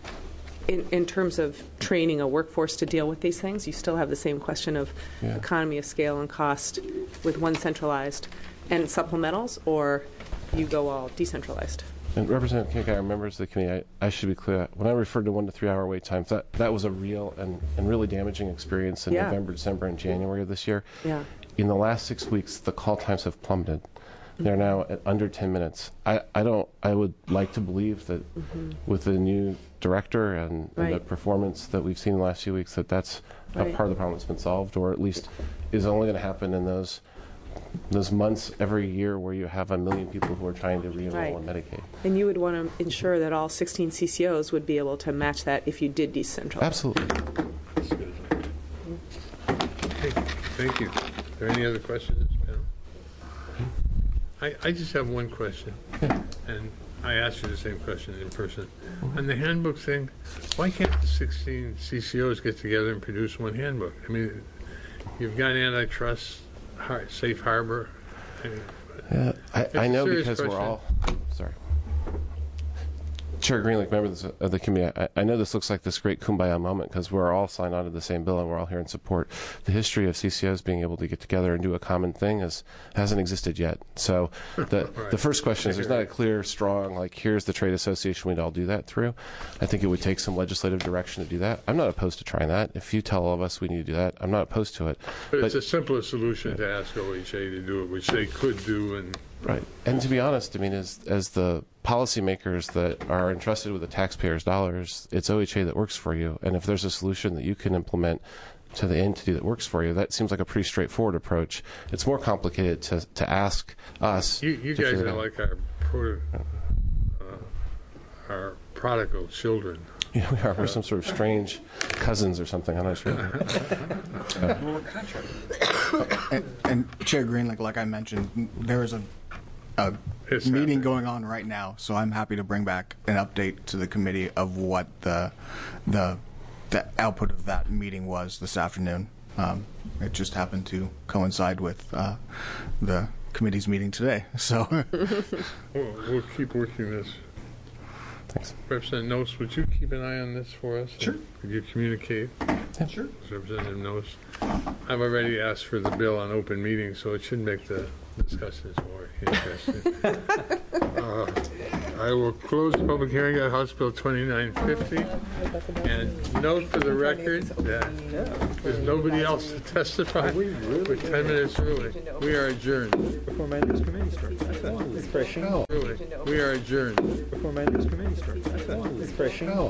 training a workforce to deal with these things, you still have the same question of economy of scale and cost with one centralized and supplementals, or you go all decentralized. And Representative Kincaid, members of the committee, I should be clear. When I referred to 1 to 3 hour wait times, that was a real and really damaging experience in November, December, and January of this year. In the last 6 weeks, the call times have plummeted. They're now at under 10 minutes. I would like to believe that with the new director and the performance that we've seen in the last few weeks, that's a part of the problem that's been solved, or at least is only going to happen in those months every year where you have 1 million people who are trying to re-enroll in Medicaid. And you would want to ensure that all 16 CCOs would be able to match that if you did decentralize. Absolutely. Thank you. Are there any other questions in this panel? I just have one question, and I asked you the same question in person. On the handbook thing, why can't the 16 CCOs get together and produce one handbook? I mean, you've got antitrust, safe harbor. Yeah, I know because question. we're all sorry. Chair Greenlick, members of the committee, I know this looks like this great kumbaya moment because we're all signed on to the same bill and we're all here in support. The history of CCOs being able to get together and do a common thing hasn't existed yet. So the first question is there's not a clear, strong, like, here's the trade association we'd all do that through. I think it would take some legislative direction to do that. I'm not opposed to trying that. If you tell all of us we need to do that, I'm not opposed to it. But it's a simpler solution to ask OHA to do it, which they could do. And right. And to be honest, I mean, as the policymakers that are entrusted with the taxpayers' dollars, it's OHA that works for you. And if there's a solution that you can implement to the entity that works for you, that seems like a pretty straightforward approach. It's more complicated to ask us. You guys are like our prodigal children. Yeah, we are. We're some sort of strange cousins or something. I'm not sure. And Chair Greenlick, like I mentioned, there is a meeting going on right now, so I'm happy to bring back an update to the committee of what the output of that meeting was this afternoon. It just happened to coincide with the committee's meeting today, so we'll keep working this. Thanks. Representative Noce, would you keep an eye on this for us? Sure. Could you communicate? Yeah, sure. Representative Noce. I've already asked for the bill on open meetings, so it should make the discussions more interesting. I will close the public hearing on House Bill 2950 and note for the record that there's nobody else to testify. We're 10 minutes early. We are adjourned. Before my next committee starts. That's refreshing. We are adjourned. Before my next committee starts. That's refreshing.